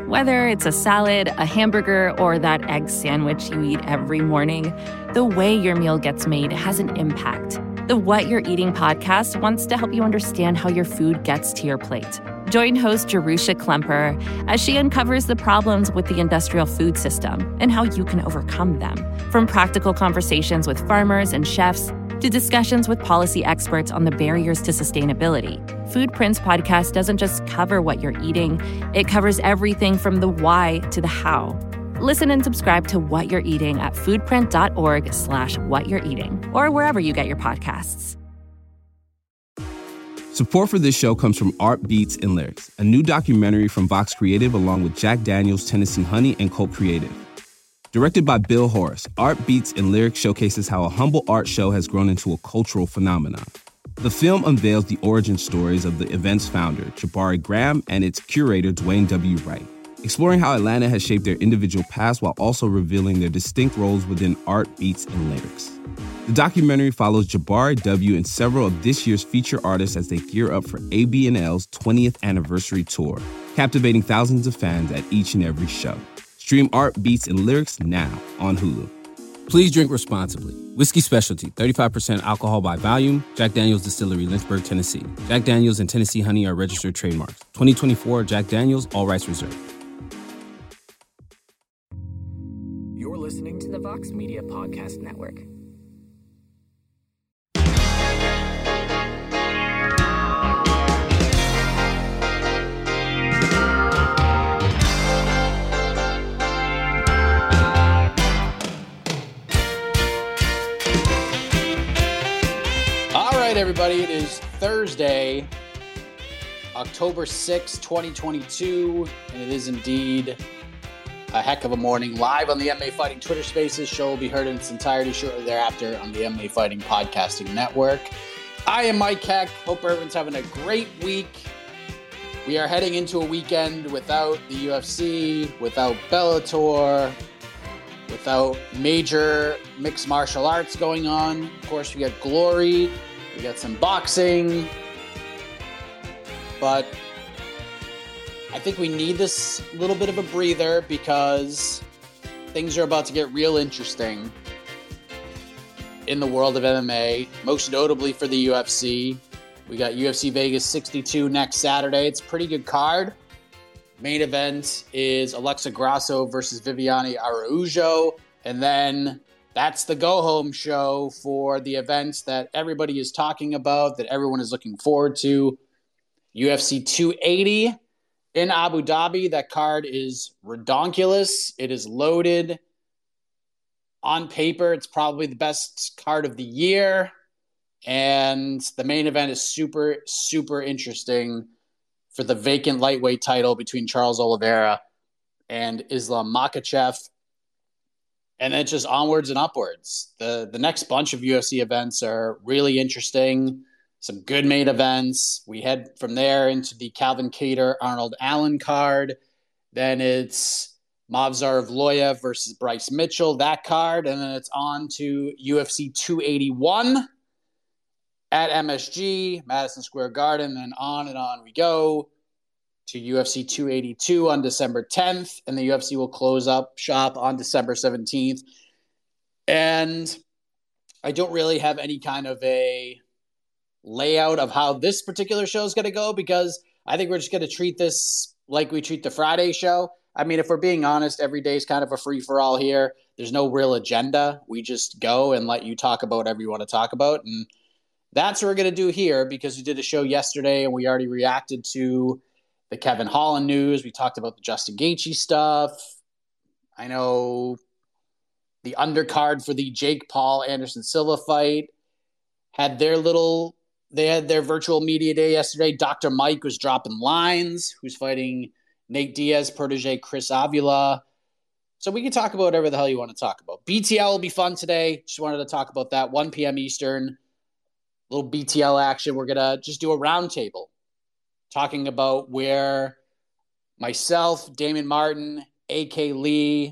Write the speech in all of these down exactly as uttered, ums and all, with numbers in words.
Whether it's a salad, a hamburger, or that egg sandwich you eat every morning, the way your meal gets made has an impact. The What You're Eating podcast wants to help you understand how your food gets to your plate. Join host Jerusha Klemper as she uncovers the problems with the industrial food system and how you can overcome them. From practical conversations with farmers and chefs to discussions with policy experts on the barriers to sustainability, Foodprints podcast doesn't just cover what you're eating, it covers everything from the why to the how. Listen and subscribe to What You're Eating at foodprint.org slash what you're eating or wherever you get your podcasts. Support for this show comes from Art Beats and Lyrics, a new documentary from Vox Creative along with Jack Daniels, Tennessee Honey, and Cult Creative. Directed by Bill Horace, Art Beats and Lyrics showcases how a humble art show has grown into a cultural phenomenon. The film unveils the origin stories of the event's founder, Jabari Graham, and its curator, Dwayne W. Wright, exploring how Atlanta has shaped their individual past while also revealing their distinct roles within Art Beats and Lyrics. The documentary follows Jabari W. and several of this year's feature artists as they gear up for A B N L's twentieth anniversary tour, captivating thousands of fans at each and every show. Stream Art Beats and Lyrics now on Hulu. Please drink responsibly. Whiskey Specialty, thirty-five percent alcohol by volume. Jack Daniels Distillery, Lynchburg, Tennessee. Jack Daniels and Tennessee Honey are registered trademarks. twenty twenty-four Jack Daniels, all rights reserved. You're listening to the Vox Media Podcast Network. Everybody, it is Thursday, October sixth, twenty twenty-two, and it is indeed a heck of a morning. Live on the M M A Fighting Twitter Spaces. Show will be heard in its entirety shortly thereafter on the M M A Fighting Podcasting Network. I am Mike Heck. Hope everyone's having a great week. We are heading into a weekend without the U F C, without Bellator, without major mixed martial arts going on. Of course, we got Glory. We got some boxing, but I think we need this little bit of a breather because things are about to get real interesting in the world of M M A, most notably for the U F C. We got U F C Vegas sixty-two next Saturday. It's a pretty good card. Main event is Alexa Grasso versus Viviane Araújo, and then that's the go-home show for the events that everybody is talking about, that everyone is looking forward to. U F C two eighty in Abu Dhabi. That card is redonkulous. It is loaded. On paper, it's probably the best card of the year. And the main event is super, super interesting for the vacant lightweight title between Charles Oliveira and Islam Makhachev. And then it's just onwards and upwards. The the next bunch of U F C events are really interesting. Some good main events. We head from there into the Calvin Kattar, Arnold Allen card. Then it's Movsar Evloev versus Bryce Mitchell, that card. And then it's on to U F C two eighty-one at M S G, Madison Square Garden. And on and on we go to U F C two eighty-two on December tenth, and the U F C will close up shop on December seventeenth. And I don't really have any kind of a layout of how this particular show is going to go because I think we're just going to treat this like we treat the Friday show. I mean, if we're being honest, every day is kind of a free-for-all here. There's no real agenda. We just go and let you talk about whatever you want to talk about, and that's what we're going to do here because we did a show yesterday and we already reacted to the Kevin Holland news. We talked about the Justin Gaethje stuff. I know the undercard for the Jake Paul Anderson Silva fight had their little, they had their virtual media day yesterday. Doctor Mike was dropping lines, who's fighting Nate Diaz, protege Chris Avila. So we can talk about whatever the hell you want to talk about. B T L will be fun today. Just wanted to talk about that. one p.m. Eastern. Little B T L action. We're going to just do a roundtable talking about where myself, Damon Martin, A K Lee,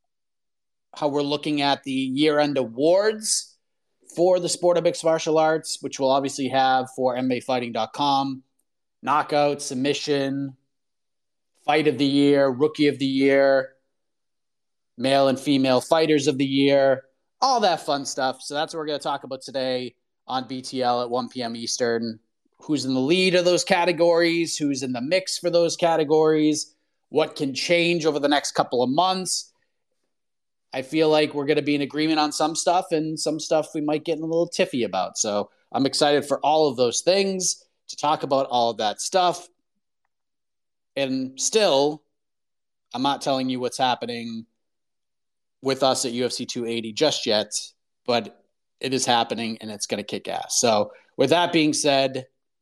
how we're looking at the year-end awards for the sport of mixed martial arts, which we'll obviously have for M M A Fighting dot com. Knockout, submission, fight of the year, rookie of the year, male and female fighters of the year, all that fun stuff. So that's what we're going to talk about today on B T L at one p.m. Eastern. Who's in the lead of those categories? Who's in the mix for those categories? What can change over the next couple of months? I feel like we're going to be in agreement on some stuff, and some stuff we might get in a little tiffy about. So I'm excited for all of those things, to talk about all of that stuff. And still, I'm not telling you what's happening with us at U F C two eighty just yet, but it is happening and it's going to kick ass. So with that being said,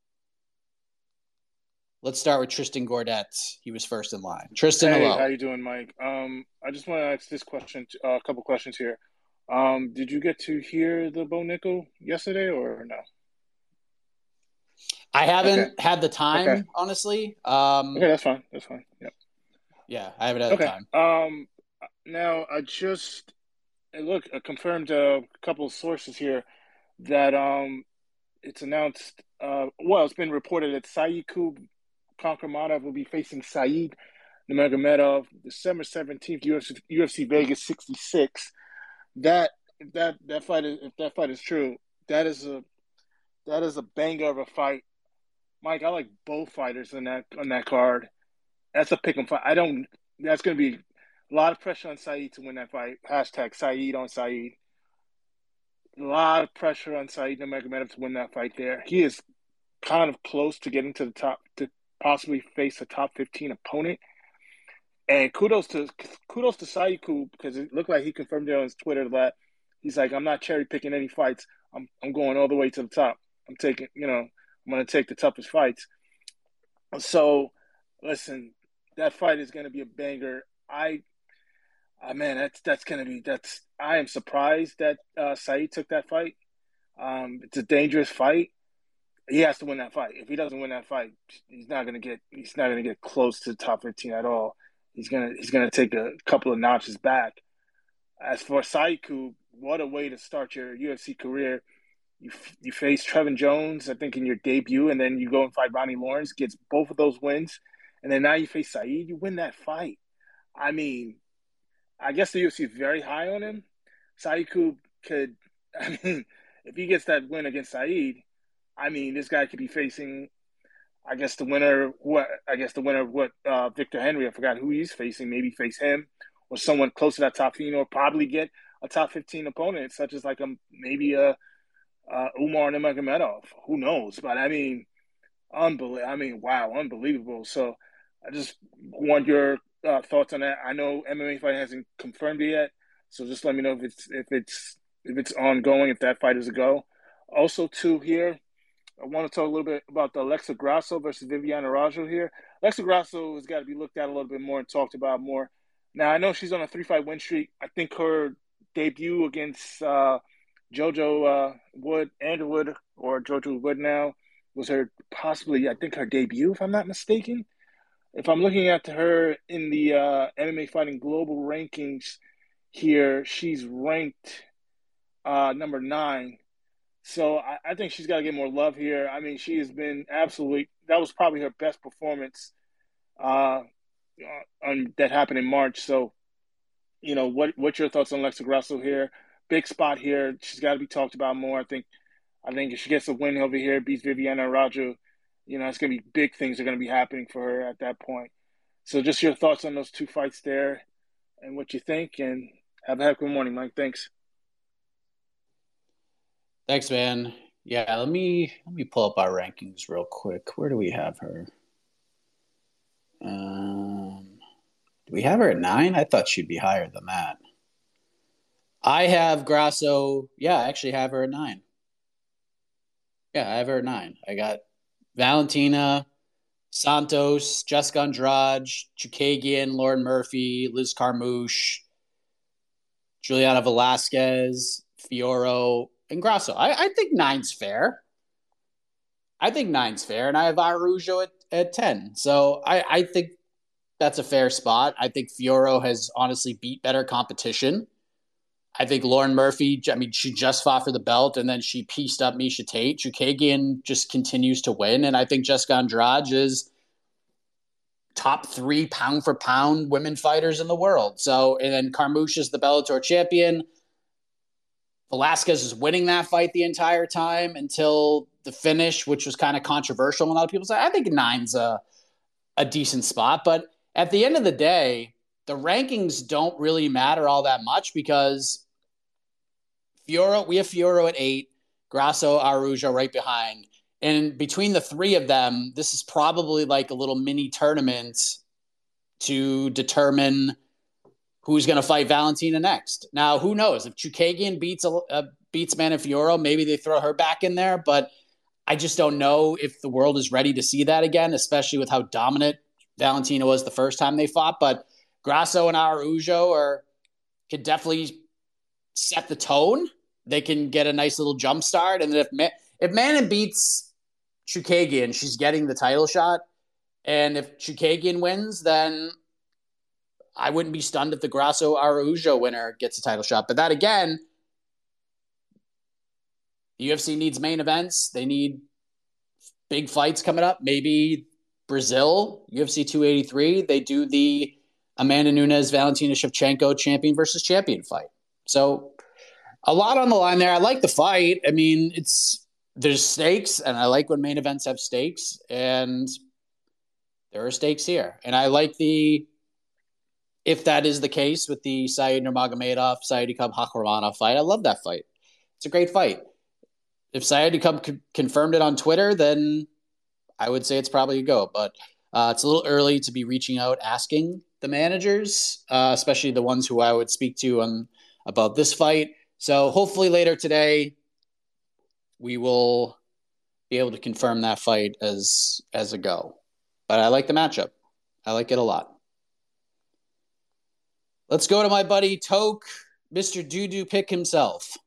let's start with Tristan Gordet. He was first in line. Tristan, hey, hello. How you doing, Mike? Um, I just want to ask this question, uh, a couple questions here. Um, did you get to hear the Bo Nickel yesterday or no? I haven't okay. had the time, okay. honestly. Um, okay, that's fine. That's fine. Yep. Yeah, I haven't had okay. the time. Um, now I just look. I confirmed a couple of sources here that um, it's announced. Uh, well, it's been reported that Saidkub Kankermadov will be facing Said Nurmagomedov December seventeenth, U F C, U F C Vegas sixty-six. That if that that fight is if that fight is true, that is a that is a banger of a fight. Mike, I like both fighters on that on that card. That's a pick 'em fight. I don't. That's going to be a lot of pressure on Said to win that fight. Hashtag Said on Said. A lot of pressure on Said Nurmagomedov to win that fight. There, he is kind of close to getting to the top to possibly face a top fifteen opponent. And kudos to kudos to Saidkub, because it looked like he confirmed it on his Twitter that he's like, I'm not cherry picking any fights. I'm I'm going all the way to the top. I'm taking, you know, I'm going to take the toughest fights. So, listen, that fight is going to be a banger. I, uh, man, that's that's going to be that's. I am surprised that uh, Said took that fight. Um, it's a dangerous fight. He has to win that fight. If he doesn't win that fight, he's not going to get he's not going to get close to the top fifteen at all. He's gonna he's gonna take a couple of notches back. As for Saidkub, what a way to start your U F C career. You you face Trevin Jones, I think, in your debut, and then you go and fight Ronnie Lawrence, gets both of those wins, and then now you face Said, you win that fight. I mean, I guess the U F C is very high on him. Saidkub could, I mean, if he gets that win against Said, I mean, this guy could be facing, I guess the winner, what I guess the winner of what uh, Victor Henry, I forgot who he's facing, maybe face him or someone close to that top fifteen, or probably get a top fifteen opponent, such as like a maybe a uh, Umar Nurmagomedov. Who knows? But I mean, unbelievable. I mean, wow, unbelievable. So I just want your uh, thoughts on that. I know M M A Fight hasn't confirmed it yet, so just let me know if it's if it's if it's ongoing, if that fight is a go. Also, too, here, I want to talk a little bit about the Alexa Grasso versus Viviana Araújo here. Alexa Grasso has got to be looked at a little bit more and talked about more. Now, I know she's on a three-fight win streak. I think her debut against uh, JoJo uh, Wood, Underwood, or JoJo Wood now, was her possibly, I think, her debut, if I'm not mistaken. If I'm looking at her in the uh, M M A Fighting Global rankings here, she's ranked uh, number nine. So I, I think she's got to get more love here. I mean, she has been absolutely – that was probably her best performance uh, on, that happened in March. So, you know, what what's your thoughts on Alexa Grasso here? Big spot here. She's got to be talked about more. I think I think if she gets a win over here, beats Viviana Araújo, you know, it's going to be big things are going to be happening for her at that point. So just your thoughts on those two fights there and what you think. And have a heck of a morning, Mike. Thanks. Thanks, man. Yeah, let me let me pull up our rankings real quick. Where do we have her? Um, do we have her at nine? I thought she'd be higher than that. I have Grasso. Yeah, I actually have her at nine. Yeah, I have her at nine. I got Valentina, Santos, Jessica Andrade, Chukagian, Lauren Murphy, Liz Carmouche, Juliana Velasquez, Fioro, and Grasso. I, I think nine's fair. I think nine's fair, and I have Araújo at, at ten. So I, I think that's a fair spot. I think Fioro has honestly beat better competition. I think Lauren Murphy, I mean, she just fought for the belt, and then she pieced up Miesha Tate. Chukagian just continues to win, and I think Jessica Andrade is top three pound for pound women fighters in the world. So, and then Carmouche is the Bellator champion. Velasquez is winning that fight the entire time until the finish, which was kind of controversial. A lot of people say, I think nine's a, a decent spot. But at the end of the day, the rankings don't really matter all that much because Fiorot, we have Fiorot at eight, Grasso, Araujo right behind. And between the three of them, this is probably like a little mini tournament to determine who's going to fight Valentina next. Now, who knows? If Chookagian beats a, uh, beats Manon Fiorot, maybe they throw her back in there. But I just don't know if the world is ready to see that again, especially with how dominant Valentina was the first time they fought. But Grasso and Araujo are could definitely set the tone. They can get a nice little jump start. And if Ma- if Manon beats Chookagian, she's getting the title shot. And if Chookagian wins, then I wouldn't be stunned if the Grasso Araujo winner gets a title shot. But that again, the U F C needs main events. They need big fights coming up. Maybe Brazil, U F C two eighty-three, they do the Amanda Nunes, Valentina Shevchenko champion versus champion fight. So a lot on the line there. I like the fight. I mean, it's there's stakes, and I like when main events have stakes, and there are stakes here. And I like the, if that is the case with the Said Nurmagomedov, Saidikam Hakhramonov fight, I love that fight. It's a great fight. If Saidikam c- confirmed it on Twitter, then I would say it's probably a go. But uh, it's a little early to be reaching out, asking the managers, uh, especially the ones who I would speak to on about this fight. So hopefully later today, we will be able to confirm that fight as as a go. But I like the matchup. I like it a lot. Let's go to my buddy Toke, Mister Doo-Doo Pick himself.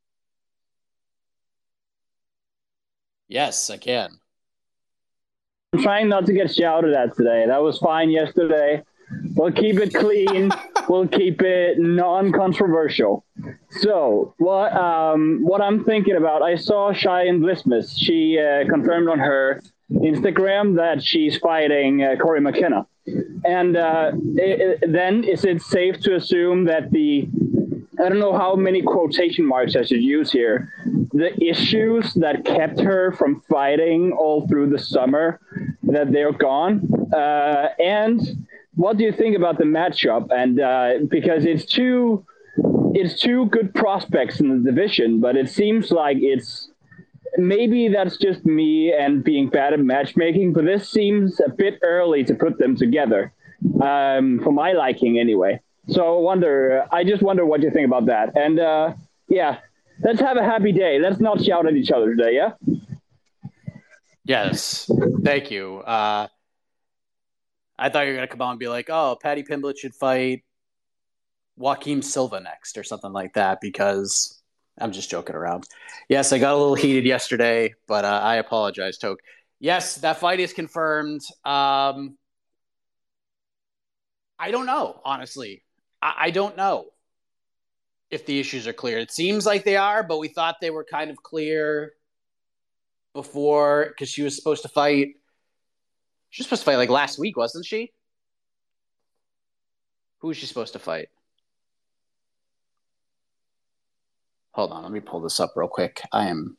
Yes, I can. I'm trying not to get shouted at today. That was fine yesterday. We'll keep it clean. We'll keep it non-controversial. So, what um, what I'm thinking about, I saw Cheyenne Blismus. She uh, confirmed on her Instagram that she's fighting uh, Corey McKenna. And uh, it, it, then is it safe to assume that the, I don't know how many quotation marks I should use here, the issues that kept her from fighting all through the summer, that they're gone? Uh, and what do you think about the matchup? And uh, because it's two, it's two good prospects in the division, but it seems like it's, maybe that's just me and being bad at matchmaking, but this seems a bit early to put them together, um, for my liking anyway. So I wonder, I just wonder what you think about that. And uh, yeah, let's have a happy day. Let's not shout at each other today, yeah? Yes, thank you. Uh, I thought you were going to come on and be like, oh, Paddy Pimblett should fight Joaquim Silva next or something like that, because I'm just joking around. Yes, I got a little heated yesterday, but uh, I apologize, Toke. Yes, that fight is confirmed. Um, I don't know, honestly. I, I don't know if the issues are clear. It seems like they are, but we thought they were kind of clear before, because she was supposed to fight. She was supposed to fight like last week, wasn't she? Who was she supposed to fight? Hold on, let me pull this up real quick. I am.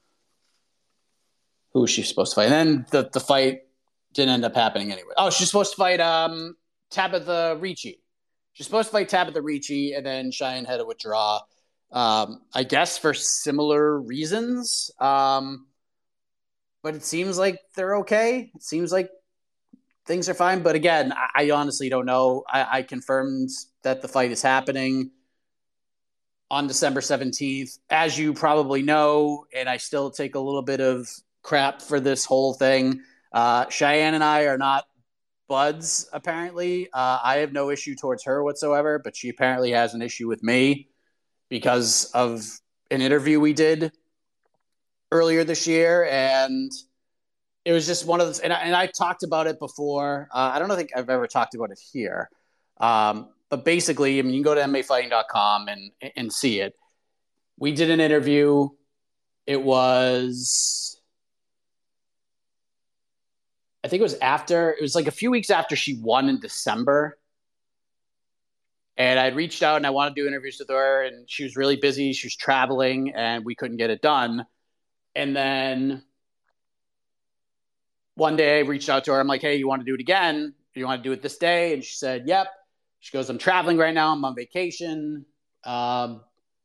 Who was she supposed to fight? And then the, the fight didn't end up happening anyway. Oh, she's supposed to fight um, Tabitha Ricci. She's supposed to fight Tabitha Ricci, and then Cheyenne had to withdraw. Um, I guess for similar reasons. Um, but it seems like they're okay. It seems like things are fine. But again, I, I honestly don't know. I, I confirmed that the fight is happening on December seventeenth, as you probably know, and I still take a little bit of crap for this whole thing. Uh, Cheyenne and I are not buds, apparently. Uh, I have no issue towards her whatsoever, but she apparently has an issue with me because of an interview we did earlier this year, and it was just one of those, and I, and I talked about it before. Uh, I don't think I've ever talked about it here. Um, But basically, I mean, you can go to M M A fighting dot com and and see it. We did an interview. It was I think it was after, it was like a few weeks after she won in December. And I'd reached out and I wanted to do interviews with her, and she was really busy. She was traveling and we couldn't get it done. And then one day I reached out to her. I'm like, hey, you want to do it again? Do you want to do it this day? And she said, yep. She goes, I'm traveling right now. I'm on vacation. Um,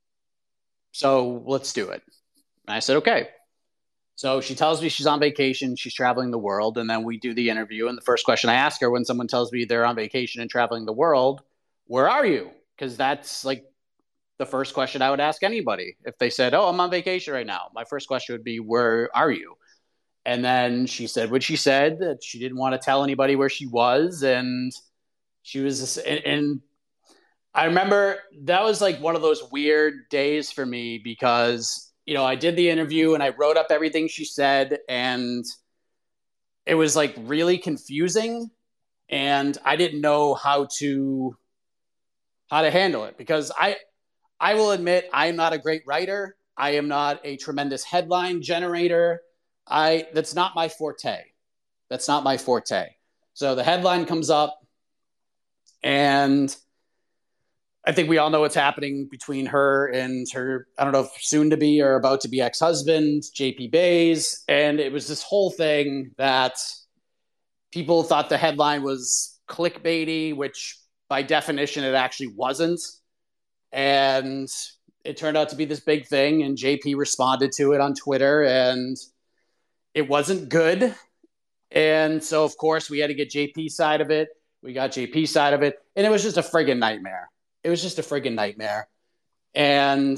so let's do it. And I said, okay. So she tells me she's on vacation, she's traveling the world, and then we do the interview. And the first question I ask her when someone tells me they're on vacation and traveling the world, where are you? Because that's like the first question I would ask anybody. If they said, oh, I'm on vacation right now, my first question would be, where are you? And then she said what she said, that she didn't want to tell anybody where she was. And she was, and, and I remember that was like one of those weird days for me because you know, I did the interview and I wrote up everything she said, and it was like really confusing, and I didn't know how to how to handle it because I I will admit I'm not a great writer. I am not a tremendous headline generator. I that's not my forte. That's not my forte. So the headline comes up, and I think we all know what's happening between her and her, I don't know if soon to be or about to be ex-husband, J P Bays. And it was this whole thing that people thought the headline was clickbaity, which by definition it actually wasn't. And it turned out to be this big thing. And J P responded to it on Twitter, and it wasn't good. And so, of course, we had to get J P's side of it. We got J P's side of it. And it was just a friggin' nightmare. It was just a friggin' nightmare. And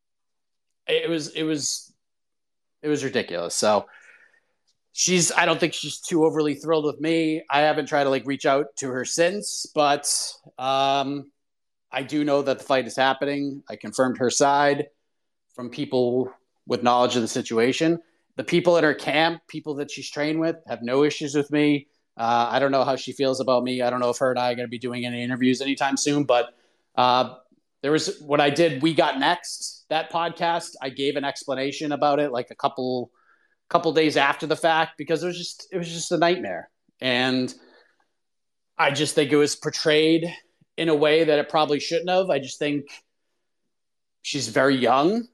it was, it was, it was ridiculous. So she's, I don't think she's too overly thrilled with me. I haven't tried to like reach out to her since, but um, I do know that the fight is happening. I confirmed her side from people with knowledge of the situation. The people in her camp, people that she's trained with, have no issues with me. Uh, I don't know how she feels about me. I don't know if her and I are going to be doing any interviews anytime soon, but Uh, there was what I did. We Got Next, that podcast. I gave an explanation about it like a couple, couple days after the fact because it was just, it was just a nightmare. And I just think it was portrayed in a way that it probably shouldn't have. I just think she's very young.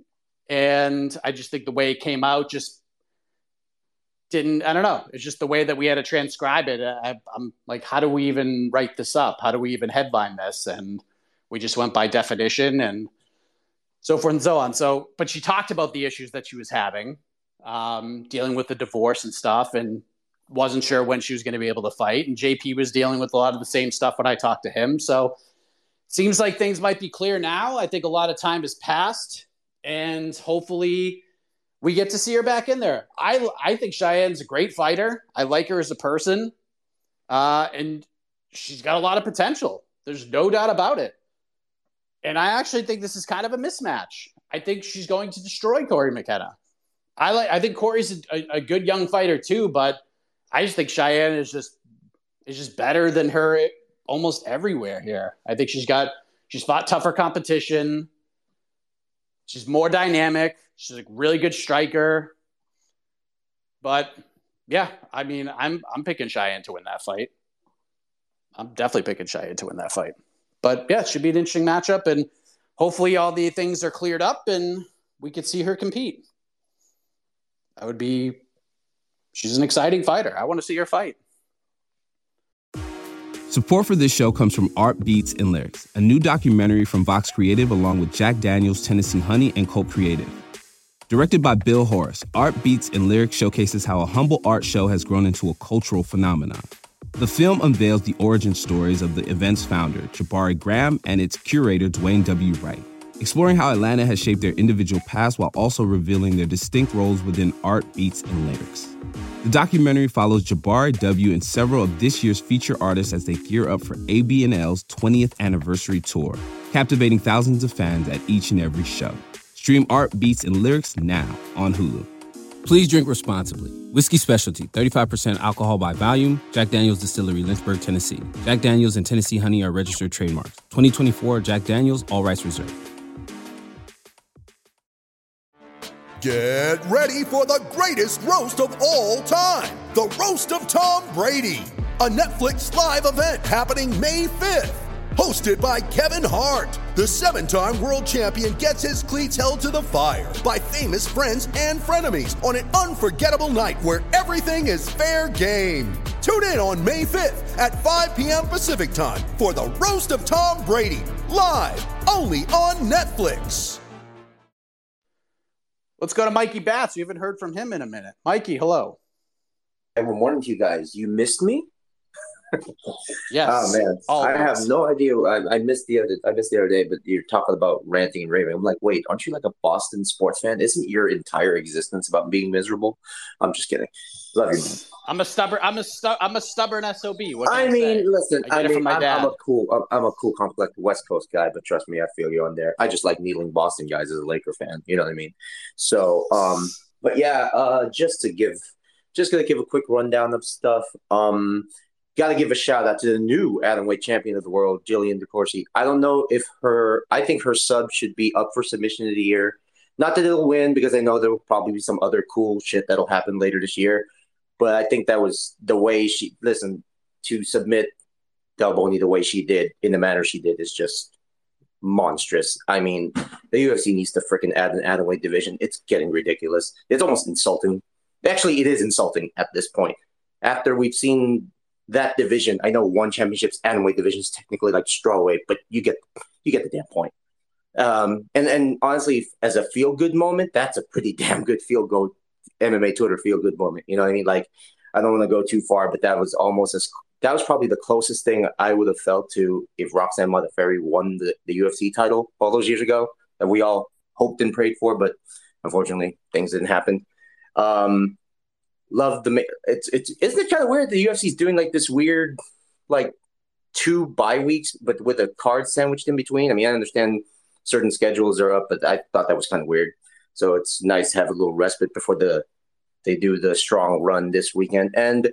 And I just think the way it came out just didn't, I don't know. It's just the way that we had to transcribe it. I, I'm like, how do we even write this up? How do we even headline this? And we just went by definition and so forth and so on. So, but she talked about the issues that she was having, um, dealing with the divorce and stuff, and wasn't sure when she was going to be able to fight. And J P was dealing with a lot of the same stuff when I talked to him. So seems like things might be clear now. I think a lot of time has passed, and hopefully we get to see her back in there. I, I think Cheyenne's a great fighter. I like her as a person. Uh, and she's got a lot of potential. There's no doubt about it. And I actually think this is kind of a mismatch. I think she's going to destroy Corey McKenna. I like. I think Corey's a, a good young fighter too, but I just think Cheyenne is just is just better than her almost everywhere here. I think she's got she's fought tougher competition. She's more dynamic. She's a really good striker. But yeah, I mean, I'm I'm picking Cheyenne to win that fight. I'm definitely picking Cheyenne to win that fight. But yeah, it should be an interesting matchup, and hopefully all the things are cleared up and we could see her compete. That would be, she's an exciting fighter. I want to see her fight. Support for this show comes from Art Beats and Lyrics, a new documentary from Vox Creative along with Jack Daniels, Tennessee Honey, and Colt Creative. Directed by Bill Horace, Art Beats and Lyrics showcases how a humble art show has grown into a cultural phenomenon. The film unveils the origin stories of the event's founder, Jabari Graham, and its curator, Dwayne W. Wright, exploring how Atlanta has shaped their individual paths while also revealing their distinct roles within art, beats, and lyrics. The documentary follows Jabari W. and several of this year's feature artists as they gear up for A B N L's twentieth anniversary tour, captivating thousands of fans at each and every show. Stream Art, Beats, and Lyrics now on Hulu. Please drink responsibly. Whiskey Specialty, thirty-five percent alcohol by volume. Jack Daniel's Distillery, Lynchburg, Tennessee. Jack Daniel's and Tennessee Honey are registered trademarks. twenty twenty-four Jack Daniel's, all rights reserved. Get ready for the greatest roast of all time, the Roast of Tom Brady, a Netflix live event happening May fifth. Hosted by Kevin Hart, the seven-time world champion gets his cleats held to the fire by famous friends and frenemies on an unforgettable night where everything is fair game. Tune in on May fifth at five p.m. Pacific time for the Roast of Tom Brady, live only on Netflix. Let's go to Mikey Bats. We haven't heard from him in a minute. Mikey, hello. Good morning to you guys. You missed me? Yes. Oh man, always. I have no idea. I, I missed the other. I missed the other day, but you're talking about ranting and raving. I'm like, wait, aren't you like a Boston sports fan? Isn't your entire existence about being miserable? I'm just kidding. Love you, man. I'm a stubborn. I'm a stu- I'm a stubborn S O B. What can I I mean, say? listen. I, I mean, I'm, I'm a cool. I'm, I'm a cool, complex West Coast guy, but trust me, I feel you on there. I just like needling Boston guys as a Laker fan. You know what I mean? So, um, but yeah, uh, just to give, just gonna give a quick rundown of stuff. Um. Got to give a shout out to the new atomweight champion of the world, Jillian DeCourcy. I don't know if her, I think her sub should be up for submission of the year. Not that it'll win, because I know there will probably be some other cool shit that'll happen later this year. But I think that was the way she, listen, to submit Del Boni the way she did, in the manner she did, is just monstrous. I mean, the U F C needs to freaking add an atomweight division. It's getting ridiculous. It's almost insulting. Actually, it is insulting at this point. After we've seen that division, I know one championship's atomweight division is technically like strawweight, but you get you get the damn point. Um, and and honestly, as a feel good moment, that's a pretty damn good feel good M M A Twitter feel good moment. You know what I mean? Like, I don't want to go too far, but that was almost as that was probably the closest thing I would have felt to if Roxanne Modafferi won the, the U F C title all those years ago that we all hoped and prayed for, but unfortunately things didn't happen. Um, Love the it's it's isn't it kind of weird the U F C's doing like this weird like two bye weeks but with a card sandwiched in between. I mean, I understand certain schedules are up, but I thought that was kind of weird. So it's nice to have a little respite before the they do the strong run this weekend. And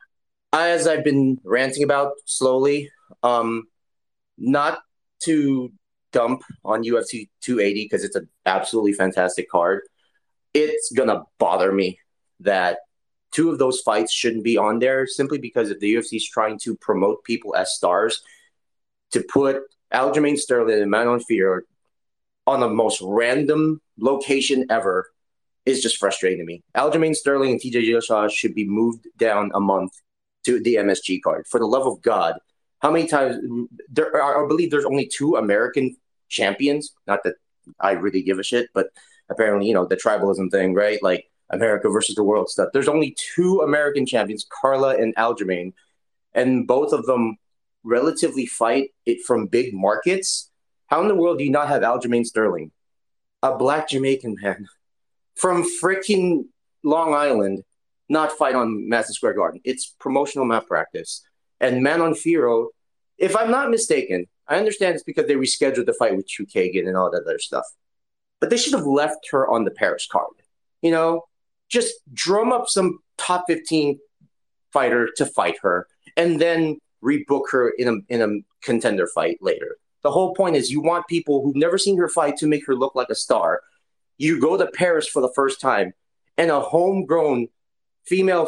as I've been ranting about slowly, um, not to dump on U F C two eighty because it's an absolutely fantastic card. It's gonna bother me that two of those fights shouldn't be on there simply because if the U F C is trying to promote people as stars, to put Aljamain Sterling and Manon Fiorot on the most random location ever is just frustrating to me. Aljamain Sterling and T J Dillashaw should be moved down a month to the M S G card. For the love of God, how many times there are, I believe there's only two American champions. Not that I really give a shit, but apparently, you know, the tribalism thing, right? Like, America versus the world stuff. There's only two American champions, Carla and Aljamain, and both of them relatively fight it from big markets. How in the world do you not have Aljamain Sterling, a black Jamaican man from freaking Long Island, not fight on Madison Square Garden? It's promotional malpractice. And Manon Fiorot, if I'm not mistaken, I understand it's because they rescheduled the fight with Chukagan and all that other stuff, but they should have left her on the Paris card. You know, just drum up some top fifteen fighter to fight her and then rebook her in a in a contender fight later. The whole point is you want people who've never seen her fight to make her look like a star. You go to Paris for the first time and a homegrown female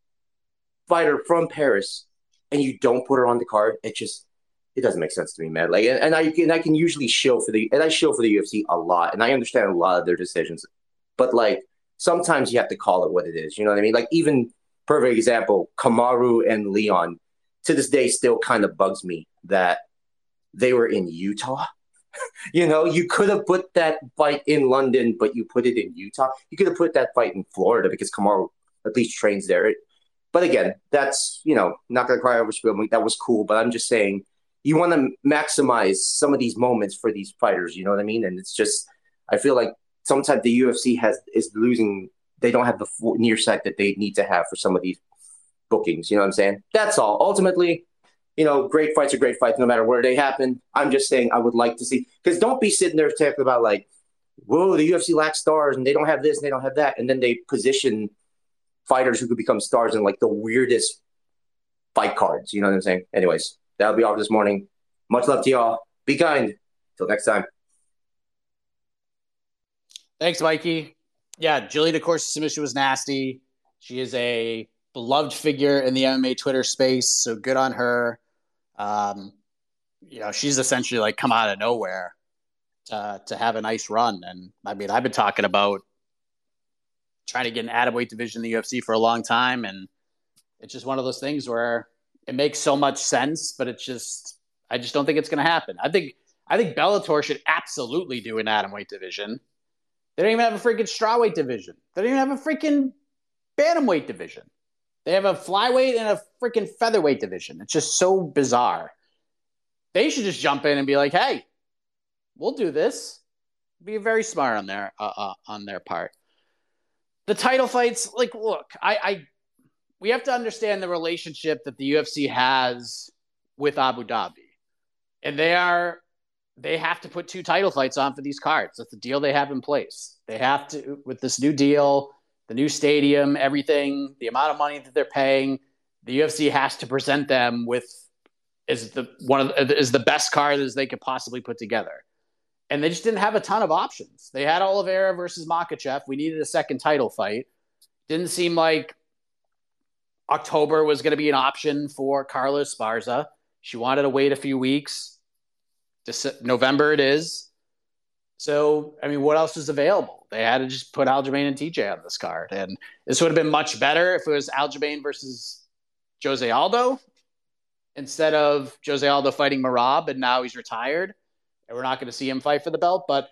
fighter from Paris and you don't put her on the card. It just it doesn't make sense to me, man. Like, and, and I and I can usually shill for the and I shill for the U F C a lot, and I understand a lot of their decisions, but like, sometimes you have to call it what it is. You know what I mean? Like, even perfect example, Kamaru and Leon, to this day, still kind of bugs me that they were in Utah. You know, you could have put that fight in London, but you put it in Utah. You could have put that fight in Florida because Kamaru at least trains there. But again, that's, you know, not going to cry over spilling. That was cool. But I'm just saying, you want to maximize some of these moments for these fighters. You know what I mean? And it's just, I feel like sometimes the U F C has is losing. They don't have the near sight that they need to have for some of these bookings. You know what I'm saying? That's all. Ultimately, you know, great fights are great fights no matter where they happen. I'm just saying I would like to see, because don't be sitting there talking about like, whoa, the U F C lacks stars and they don't have this and they don't have that. And then they position fighters who could become stars in like the weirdest fight cards. You know what I'm saying? Anyways, that'll be all for this morning. Much love to y'all. Be kind. Till next time. Thanks, Mikey. Yeah, Jillian, of course, submission was nasty. She is a beloved figure in the M M A Twitter space, so good on her. Um, you know, she's essentially like come out of nowhere to to have a nice run. And I mean, I've been talking about trying to get an atomweight division in the U F C for a long time, and it's just one of those things where it makes so much sense, but it's just I just don't think it's going to happen. I think I think Bellator should absolutely do an atomweight division. They don't even have a freaking strawweight division. They don't even have a freaking bantamweight division. They have a flyweight and a freaking featherweight division. It's just so bizarre. They should just jump in and be like, "Hey, we'll do this." Be very smart on their uh, uh, on their part. The title fights, like, look, I, I we have to understand the relationship that the U F C has with Abu Dhabi, and they are they have to put two title fights on for these cards. That's the deal they have in place. They have to, with this new deal, the new stadium, everything, the amount of money that they're paying, the U F C has to present them with is the one of the, is the best card as they could possibly put together. And they just didn't have a ton of options. They had Oliveira versus Makhachev. We needed a second title fight. Didn't seem like October was going to be an option for Carla Esparza. She wanted to wait a few weeks. November it is. So, I mean, what else was available? They had to just put Aljamain and T J on this card. And this would have been much better if it was Aljamain versus Jose Aldo instead of Jose Aldo fighting Merab, and now he's retired. And we're not going to see him fight for the belt, but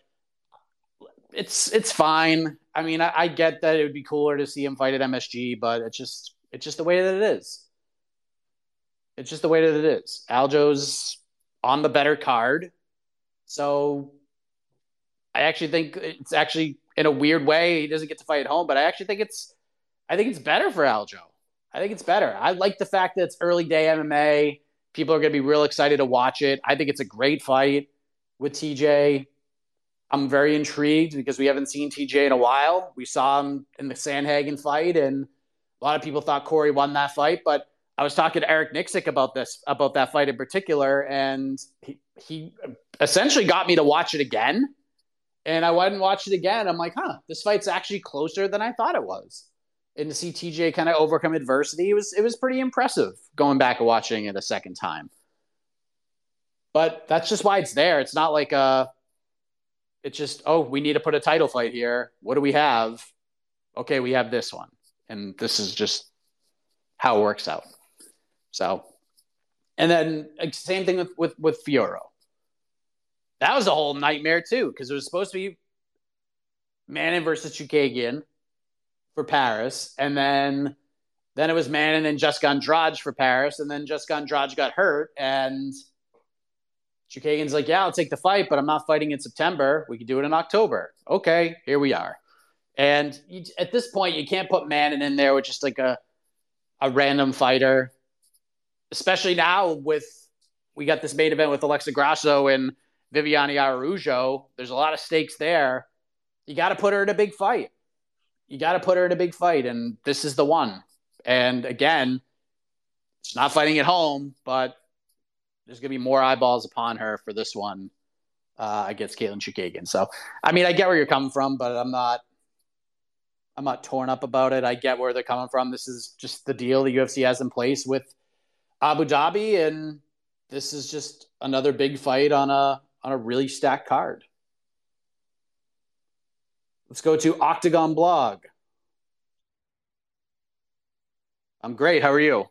it's it's fine. I mean, I, I get that it would be cooler to see him fight at M S G, but it's just it's just the way that it is. It's just the way that it is. Aljo's on the better card. So I actually think it's actually in a weird way, he doesn't get to fight at home, but I actually think it's I think it's better for Aljo. I think it's better. I like the fact that it's early day M M A. People are going to be real excited to watch it. I think it's a great fight with T J. I'm very intrigued because we haven't seen T J in a while. We saw him in the Sandhagen fight, and a lot of people thought Corey won that fight, but I was talking to Eric Nixick about this, about that fight in particular, and he, he essentially got me to watch it again. And I went and watched it again. I'm like, huh, this fight's actually closer than I thought it was. And to see T J kind of overcome adversity, it was it was pretty impressive going back and watching it a second time. But that's just why it's there. It's not like a, it's just, oh, we need to put a title fight here. What do we have? Okay, we have this one. And this is just how it works out. So, and then same thing with, with, with Fiorot. That was a whole nightmare too, because it was supposed to be Manin versus Chookagian for Paris. And then, then it was Manin and Jessica Andrade for Paris. And then Jessica Andrade got hurt, and Chookagian's like, yeah, I'll take the fight, but I'm not fighting in September. We could do it in October. Okay, here we are. And you, at this point, you can't put Manin in there with just like a a random fighter, especially now with we got this main event with Alexa Grasso and Viviane Araújo. There's a lot of stakes there. You got to put her in a big fight. You got to put her in a big fight, and this is the one. And again, she's not fighting at home, but there's going to be more eyeballs upon her for this one uh, against Katlyn Chookagian. So, I mean, I get where you're coming from, but I'm not I'm not torn up about it. I get where they're coming from. This is just the deal the U F C has in place with Abu Dhabi, and this is just another big fight on a on a really stacked card. Let's go to Octagon Blog. I'm great. How are you?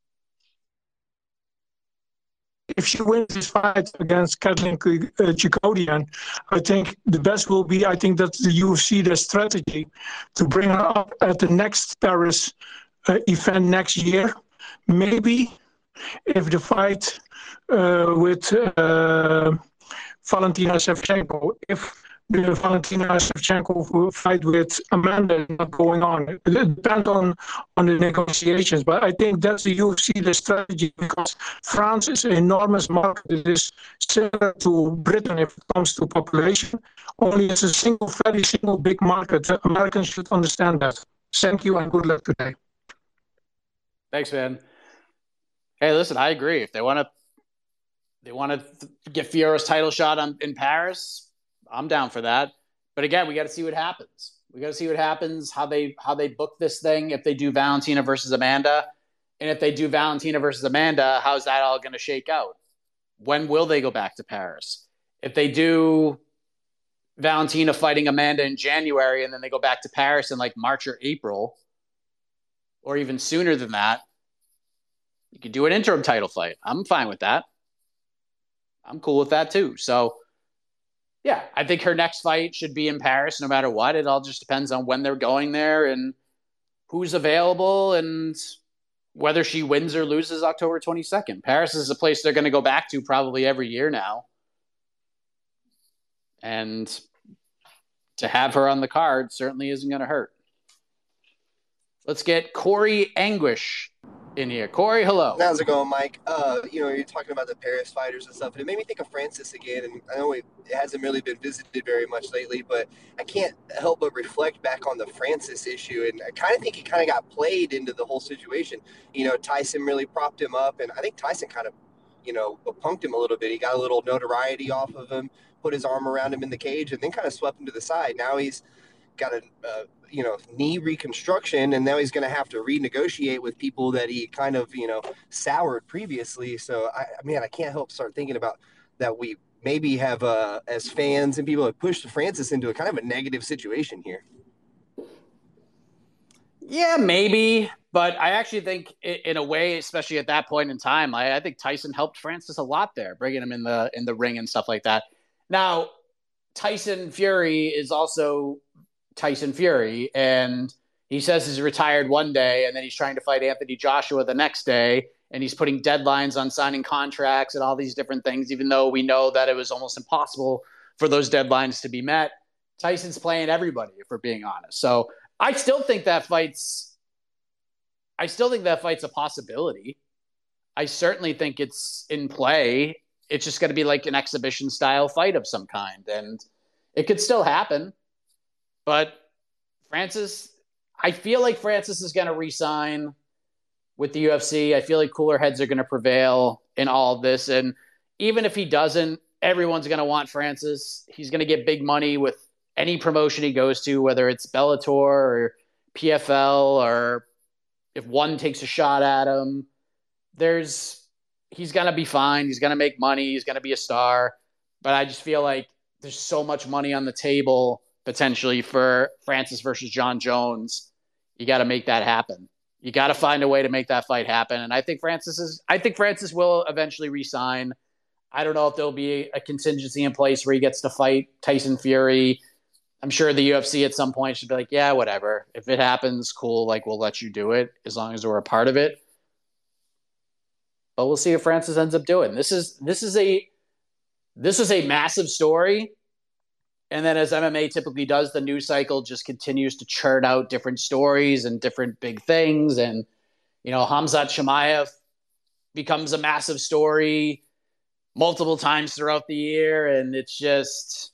If she wins this fight against Katlyn Chookagian, I think the best will be, I think that's the U F C, their strategy to bring her up at the next Paris uh, event next year. Maybe if the fight uh, with uh, Valentina Shevchenko, if the Valentina Shevchenko fight with Amanda is not going on. It depends on, on the negotiations, but I think that's the U F C, the strategy, because France is an enormous market. It is similar to Britain if it comes to population. Only it's a single, very single big market. Americans should understand that. Thank you and good luck today. Thanks, man. Hey, listen, I agree. If they want to, they want to get Fiorot's title shot on, in Paris, I'm down for that. But again, we got to see what happens. We got to see what happens, how they how they book this thing, if they do Valentina versus Amanda. And if they do Valentina versus Amanda, how's that all going to shake out? When will they go back to Paris? If they do Valentina fighting Amanda in January and then they go back to Paris in like March or April, or even sooner than that, you could do an interim title fight. I'm fine with that. I'm cool with that too. So, yeah, I think her next fight should be in Paris no matter what. It all just depends on when they're going there and who's available and whether she wins or loses October twenty-second. Paris is a place they're going to go back to probably every year now. And to have her on the card certainly isn't going to hurt. Let's get Corey Anguish in here. Corey, hello. How's it going, Mike? Uh, you know, you're talking about the Paris fighters and stuff, and it made me think of Francis again. And I know it hasn't really been visited very much lately, but I can't help but reflect back on the Francis issue, and I kind of think he kind of got played into the whole situation. You know, Tyson really propped him up, and I think Tyson kind of, you know, punked him a little bit. He got a little notoriety off of him, put his arm around him in the cage, and then kind of swept him to the side. Now he's got a uh, you know knee reconstruction, and now he's going to have to renegotiate with people that he kind of you know soured previously. So I, I mean, I can't help start thinking about that. We maybe have uh, as fans and people have pushed Francis into a kind of a negative situation here. Yeah, maybe, but I actually think in a way, especially at that point in time, I, I think Tyson helped Francis a lot there, bringing him in the in the ring and stuff like that. Now, Tyson Fury is also Tyson Fury, and he says he's retired one day, and then he's trying to fight Anthony Joshua the next day, and he's putting deadlines on signing contracts and all these different things, even though we know that it was almost impossible for those deadlines to be met. Tyson's playing everybody, if we're being honest. So I still think that fight's I still think that fight's a possibility. I certainly think it's in play. It's just going to be like an exhibition style fight of some kind, and it could still happen. But Francis, I feel like Francis is going to re-sign with the U F C. I feel like cooler heads are going to prevail in all of this. And even if he doesn't, everyone's going to want Francis. He's going to get big money with any promotion he goes to, whether it's Bellator or P F L, or if one takes a shot at him. There's, he's going to be fine. He's going to make money. He's going to be a star. But I just feel like there's so much money on the table potentially for Francis versus John Jones. You got to make that happen. You got to find a way to make that fight happen. And I think Francis is, I think Francis will eventually resign. I don't know if there'll be a contingency in place where he gets to fight Tyson Fury. I'm sure the U F C at some point should be like, yeah, whatever. If it happens, cool. Like, we'll let you do it as long as we're a part of it. But we'll see if Francis ends up doing. This is, this is a, this is a massive story. And then as M M A typically does, the news cycle just continues to churn out different stories and different big things. And, you know, Khamzat Chimaev becomes a massive story multiple times throughout the year. And it's just,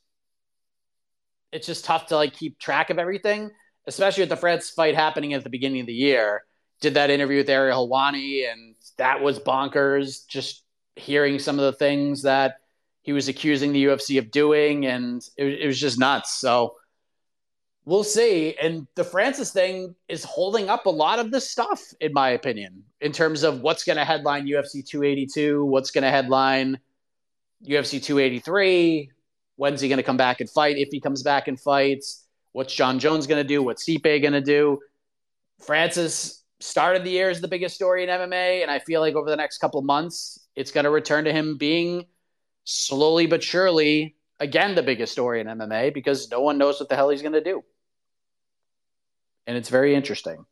it's just tough to like keep track of everything, especially with the Francis fight happening at the beginning of the year. Did that interview with Ariel Helwani, and that was bonkers. Just hearing some of the things that he was accusing the U F C of doing, and it, it was just nuts. So we'll see. And the Francis thing is holding up a lot of this stuff, in my opinion, in terms of what's going to headline U F C two eighty-two, what's going to headline U F C two eighty-three, when's he going to come back and fight, if he comes back and fights, what's John Jones going to do, what's Stipe going to do. Francis started the year as the biggest story in M M A, and I feel like over the next couple months, it's going to return to him being slowly but surely, again, the biggest story in M M A, because no one knows what the hell he's going to do. And it's very interesting.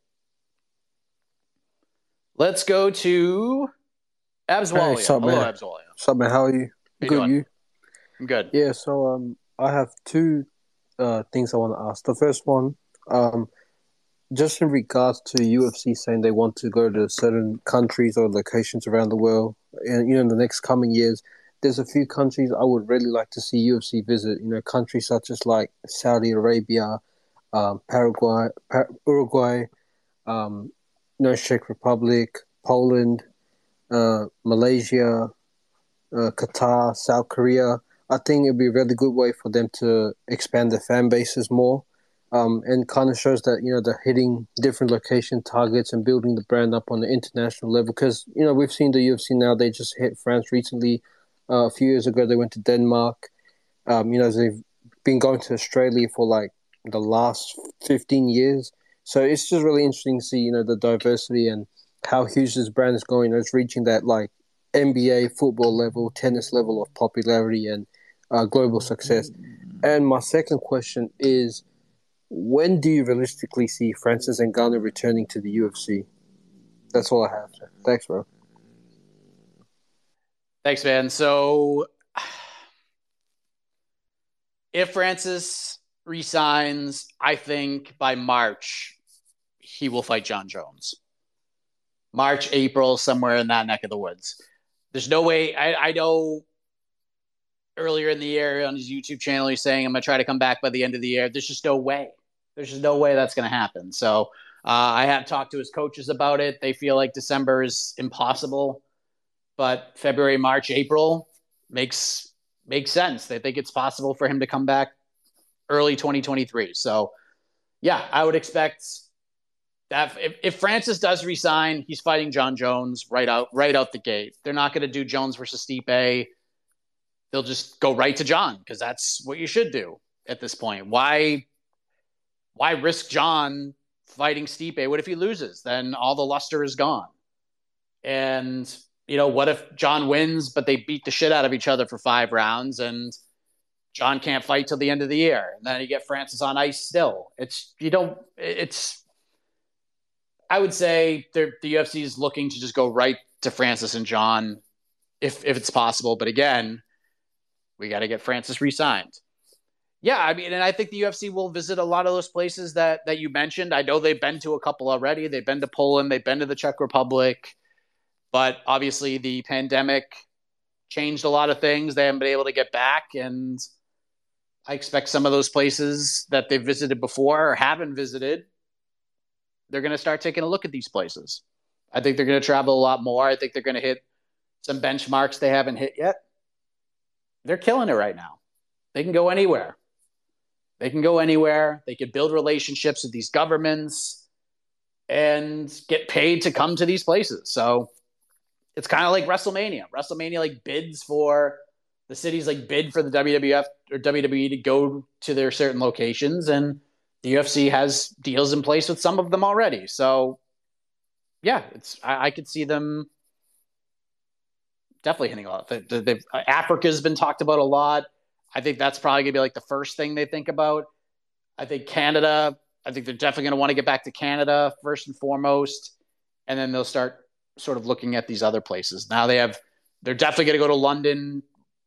Let's go to Abswalia. Hey, sup, Hello, man. Abswalia. Sup, man? How are you? How you Good, doing? you? I'm good. Yeah, so um, I have two uh, things I want to ask. The first one, um, just in regards to U F C saying they want to go to certain countries or locations around the world, and you know, in the next coming years, there's a few countries I would really like to see U F C visit. You know, countries such as like Saudi Arabia, um, Paraguay, Par- Uruguay, um, you know, Czech Republic, Poland, uh, Malaysia, uh, Qatar, South Korea. I think it'd be a really good way for them to expand their fan bases more. Um, and kind of shows that, you know, they're hitting different location targets and building the brand up on the international level. Because, you know, we've seen the U F C now, they just hit France recently. Uh, a few years ago, they went to Denmark. Um, you know, they've been going to Australia for like the last fifteen years. So it's just really interesting to see, you know, the diversity and how huge this brand is going. It's reaching that like N B A football level, tennis level of popularity and uh, global success. And my second question is, when do you realistically see Francis Ngannou returning to the U F C? That's all I have. Thanks, bro. Thanks, man. So if Francis resigns, I think by March he will fight John Jones. March, April, somewhere in that neck of the woods. There's no way. I, I know earlier in the year on his YouTube channel, he's saying, I'm going to try to come back by the end of the year. There's just no way. There's just no way that's going to happen. So uh, I have talked to his coaches about it. They feel like December is impossible, but February, March, April makes makes sense. They think it's possible for him to come back early twenty twenty-three. So yeah, I would expect that if, if Francis does resign, he's fighting John Jones right out right out the gate. They're not going to do Jones versus Stipe. They'll just go right to John because that's what you should do at this point. Why? Why risk John fighting Stipe? What if he loses? Then all the luster is gone. And, you know, what if John wins, but they beat the shit out of each other for five rounds and John can't fight till the end of the year? And then you get Francis on ice still. It's, you don't, it's, I would say the U F C is looking to just go right to Francis and John if, if it's possible. But again, we got to get Francis re-signed. Yeah, I mean, and I think the U F C will visit a lot of those places that that you mentioned. I know they've been to a couple already. They've been to Poland. They've been to the Czech Republic. But obviously the pandemic changed a lot of things. They haven't been able to get back. And I expect some of those places that they've visited before or haven't visited, they're going to start taking a look at these places. I think they're going to travel a lot more. I think they're going to hit some benchmarks they haven't hit yet. They're killing it right now. They can go anywhere. They can go anywhere. They could build relationships with these governments and get paid to come to these places. So it's kind of like WrestleMania. WrestleMania like bids for the cities, like bid for the W W F or W W E to go to their certain locations, and the U F C has deals in place with some of them already. So yeah, it's I, I could see them definitely hitting a lot. They, they, Africa's been talked about a lot. I think that's probably going to be like the first thing they think about. I think Canada, I think they're definitely going to want to get back to Canada first and foremost. And then they'll start sort of looking at these other places. Now they have, they're definitely going to go to London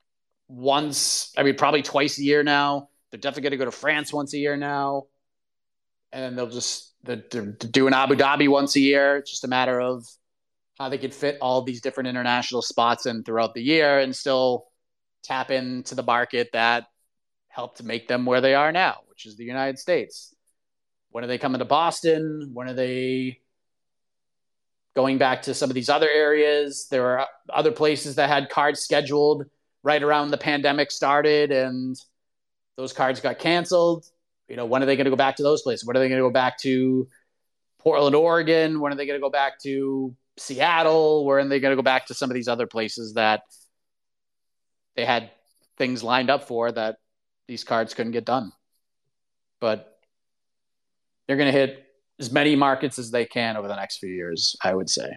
once, I mean, probably twice a year now. They're definitely going to go to France once a year now. And then they'll just, they're, they're doing Abu Dhabi once a year. It's just a matter of how they could fit all these different international spots in throughout the year and still tap into the market that helped make them where they are now, which is the United States. When are they coming to Boston? When are they going back to some of these other areas? There are other places that had cards scheduled right around the pandemic started, and those cards got canceled. You know, when are they going to go back to those places? When are they going to go back to Portland, Oregon? When are they going to go back to Seattle? When are they going to go back to some of these other places that they had things lined up for that these cards couldn't get done? But they're going to hit as many markets as they can over the next few years, I would say.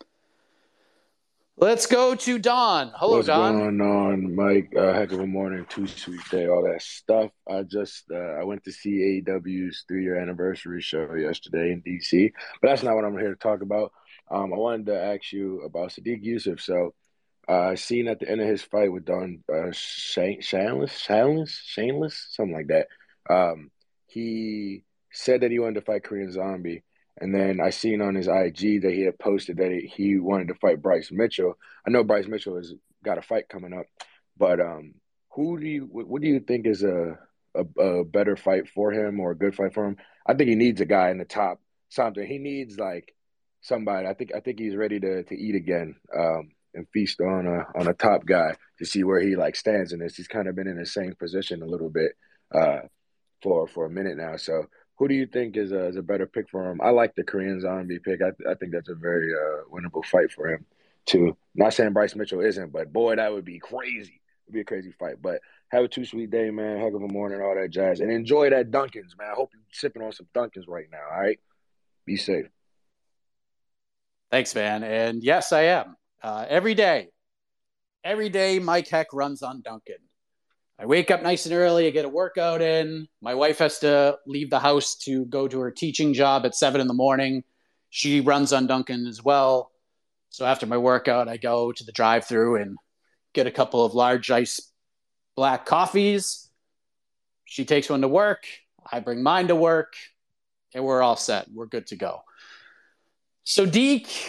Let's go to Don. Hello, What's Don. going on, Mike? Uh, heck of a morning, too sweet day, all that stuff. I just uh, I went to see A E W's three-year anniversary show yesterday in D C, but that's not what I'm here to talk about. Um, I wanted to ask you about Sadiq Yusuf. So I uh, seen at the end of his fight with Don uh, Shane, Shameless, Shameless, Shameless, something like that. Um, he said that he wanted to fight Korean Zombie. And then I seen on his I G that he had posted that he, he wanted to fight Bryce Mitchell. I know Bryce Mitchell has got a fight coming up, but um, who do you what, what do you think is a, a a better fight for him or a good fight for him? I think he needs a guy in the top something. He needs like somebody. I think I think he's ready to to eat again um, and feast on a on a top guy to see where he like stands in this. He's kind of been in the same position a little bit. Uh, for for a minute now. So who do you think is a, is a better pick for him? I like the Korean Zombie pick. I I think that's a very uh, winnable fight for him too. Not saying Bryce Mitchell isn't, but boy, that would be crazy. It'd be a crazy fight. But have a two sweet day, man. Heck of a morning, all that jazz, and enjoy that Dunkins, man. I hope you're sipping on some Dunkins right now. All right, be safe. Thanks, man. And yes, I am. Uh, every day, every day, Mike Heck runs on Dunkin'. I wake up nice and early. I get a workout in. My wife has to leave the house to go to her teaching job at seven in the morning. She runs on Dunkin' as well. So after my workout, I go to the drive-thru and get a couple of large ice black coffees. She takes one to work. I bring mine to work. And we're all set. We're good to go. So Deke,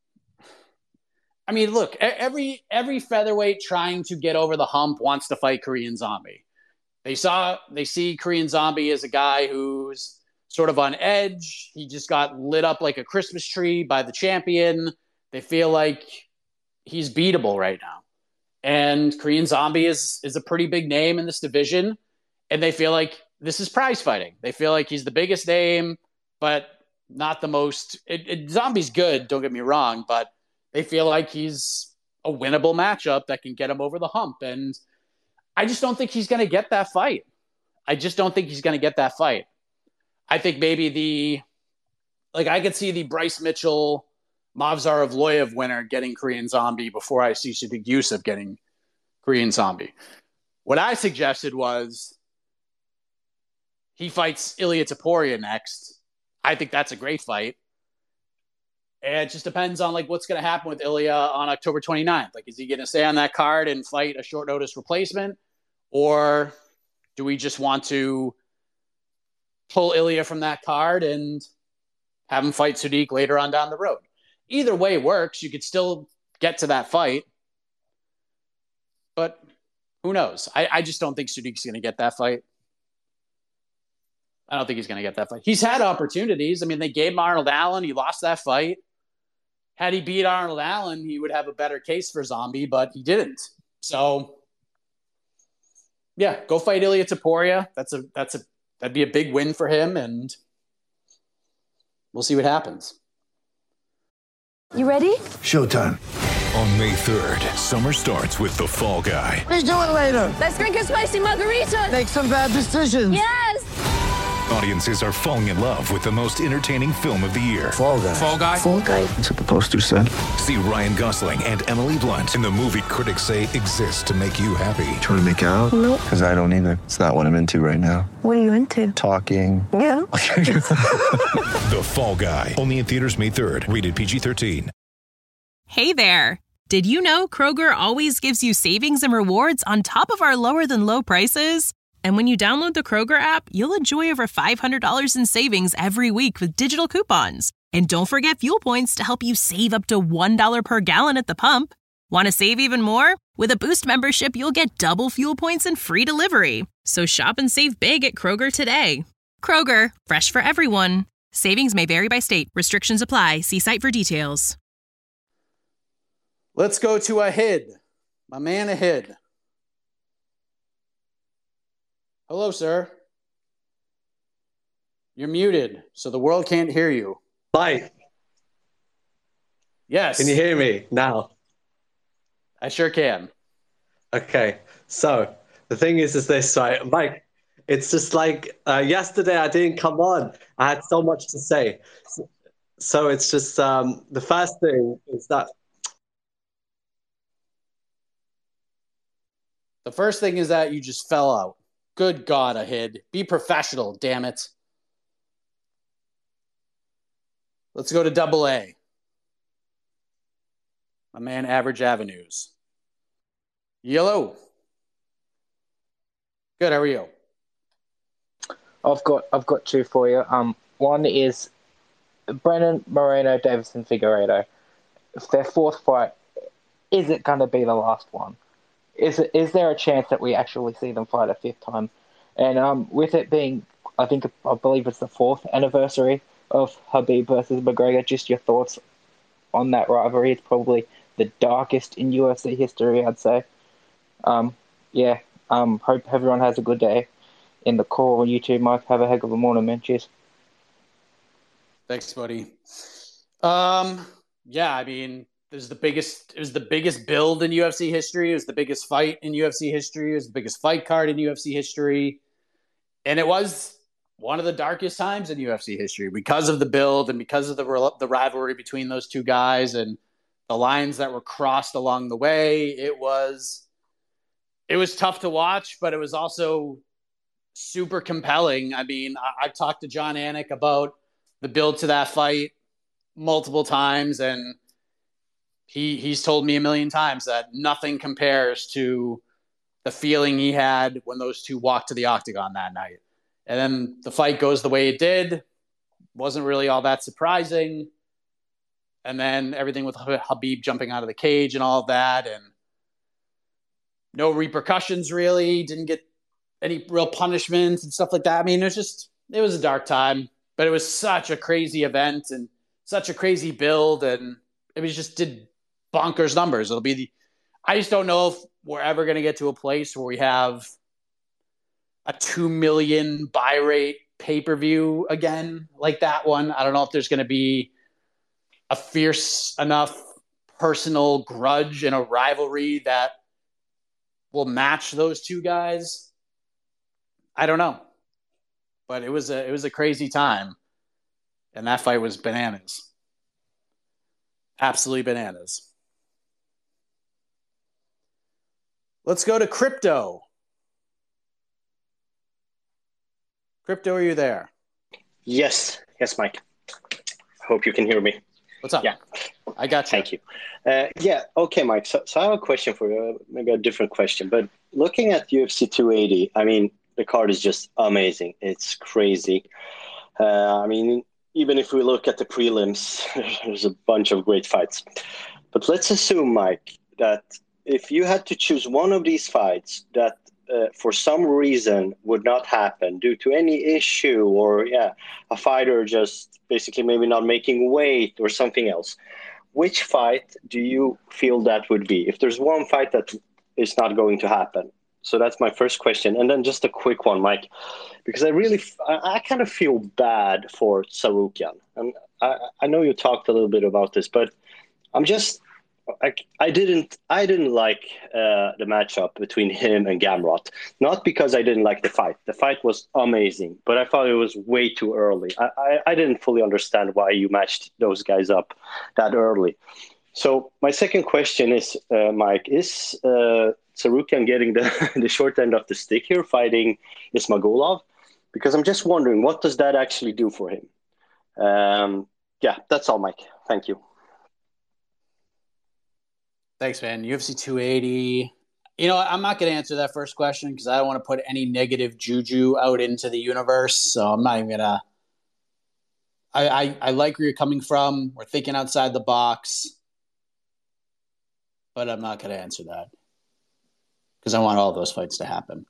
I mean, look, every every featherweight trying to get over the hump wants to fight Korean Zombie. They saw they see Korean Zombie as a guy who's sort of on edge. He just got lit up like a Christmas tree by the champion. They feel like he's beatable right now. And Korean Zombie is is a pretty big name in this division. And they feel like this is prize fighting. They feel like he's the biggest name, but not the most. It, it, Zombie's good, don't get me wrong, but they feel like he's a winnable matchup that can get him over the hump. And I just don't think he's going to get that fight. I just don't think he's going to get that fight. I think maybe the, like I could see the Bryce Mitchell, Movsar Evloev winner getting Korean Zombie before I see Sadiq Youssef getting Korean Zombie. What I suggested was he fights Ilia Topuria next. I think that's a great fight. And it just depends on like what's going to happen with Ilia on October twenty-ninth. Like, is he going to stay on that card and fight a short notice replacement? Or do we just want to pull Ilia from that card and have him fight Sadiq later on down the road? Either way works. You could still get to that fight. But who knows? I, I just don't think Sadiq's going to get that fight. I don't think he's going to get that fight. He's had opportunities. I mean, they gave him Arnold Allen. He lost that fight. Had he beat Arnold Allen, he would have a better case for Zombie, but he didn't. So, yeah, go fight Ilia Topuria. That's a that's a that'd be a big win for him, and we'll see what happens. You ready? Showtime. On May third, summer starts with The Fall Guy. Let's do it later. Let's drink a spicy margarita. Make some bad decisions. Yes. Audiences are falling in love with the most entertaining film of the year. Fall Guy. Fall Guy. Fall Guy. That's what the poster said. See Ryan Gosling and Emily Blunt in the movie critics say exists to make you happy. Trying to make it out? Nope. Because I don't either. It's not what I'm into right now. What are you into? Talking. Yeah. The Fall Guy. Only in theaters May third. Rated P G thirteen. Hey there. Did you know Kroger always gives you savings and rewards on top of our lower than low prices? And when you download the Kroger app, you'll enjoy over five hundred dollars in savings every week with digital coupons. And don't forget fuel points to help you save up to one dollar per gallon at the pump. Want to save even more? With a Boost membership, you'll get double fuel points and free delivery. So shop and save big at Kroger today. Kroger, fresh for everyone. Savings may vary by state. Restrictions apply. See site for details. Let's go to Ahid. My man Ahid. Hello, sir. You're muted, so the world can't hear you. Hi. Yes. Can you hear me now? I sure can. Okay. So the thing is, is this, right? Mike, it's just like uh, yesterday I didn't come on. I had so much to say. So, so it's just um, the first thing is that The first thing is that you just fell out. Good God, Ahid. Be professional, damn it. Let's go to double A. My man, Average Avenues. Yellow. Good, how are you? I've got I've got two for you. Um, one is Brennan Moreno, Davison Figueiredo. If their fourth fight, is it going to be the last one? Is it, is there a chance that we actually see them fight a fifth time? And um, with it being, I think, I believe it's the fourth anniversary of Khabib versus McGregor, just your thoughts on that rivalry. It's probably the darkest in U F C history, I'd say. Um, yeah, um, hope everyone has a good day. in the call on YouTube, Mike. Have a heck of a morning, man. Cheers. Thanks, buddy. Um, yeah, I mean, it was the biggest. It was the biggest build in U F C history. It was the biggest fight in U F C history. It was the biggest fight card in U F C history, and it was one of the darkest times in U F C history because of the build and because of the the rivalry between those two guys and the lines that were crossed along the way. It was it was tough to watch, but it was also super compelling. I mean, I, I've talked to John Anik about the build to that fight multiple times, and he he's told me a million times that nothing compares to the feeling he had when those two walked to the octagon that night. And then the fight goes the way it did. Wasn't really all that surprising. And then everything with Khabib jumping out of the cage and all of that, and no repercussions really. Didn't get any real punishments and stuff like that. I mean, it was just, it was a dark time, but it was such a crazy event and such a crazy build, and it was just did bonkers numbers. It'll be the, I just don't know if we're ever going to get to a place where we have a two million buy rate pay-per-view again like that one. I don't know if there's going to be a fierce enough personal grudge and a rivalry that will match those two guys. I don't know, but it was a, it was a crazy time, and that fight was bananas. Absolutely bananas. Let's go to Crypto. Crypto, are you there? Yes. Yes, Mike. Hope you can hear me. What's up? Yeah. I got you. Thank you. Uh, yeah. Okay, Mike. So, so I have a question for you, maybe a different question. But looking at U F C two eighty, I mean, the card is just amazing. It's crazy. Uh, I mean, even if we look at the prelims, there's a bunch of great fights. But let's assume, Mike, that if you had to choose one of these fights that uh, for some reason would not happen due to any issue or, yeah, a fighter just basically maybe not making weight or something else, which fight do you feel that would be? If there's one fight that is not going to happen. So that's my first question. And then just a quick one, Mike, because I really, I, I kind of feel bad for Tsarukyan. And I, I know you talked a little bit about this, but I'm just, I, I didn't, I didn't like uh, the matchup between him and Gamrot. Not because I didn't like the fight. The fight was amazing, but I thought it was way too early. I, I, I didn't fully understand why you matched those guys up that early. So my second question is, uh, Mike, is uh, Tsarukyan getting the, the short end of the stick here, fighting Ismagulov? Because I'm just wondering, what does that actually do for him? Um, yeah, that's all, Mike. Thank you. Thanks, man. U F C two eighty. You know, I'm not going to answer that first question because I don't want to put any negative juju out into the universe. So I'm not even going to. I, I, I like where you're coming from. We're thinking outside the box. But I'm not going to answer that because I want all those fights to happen.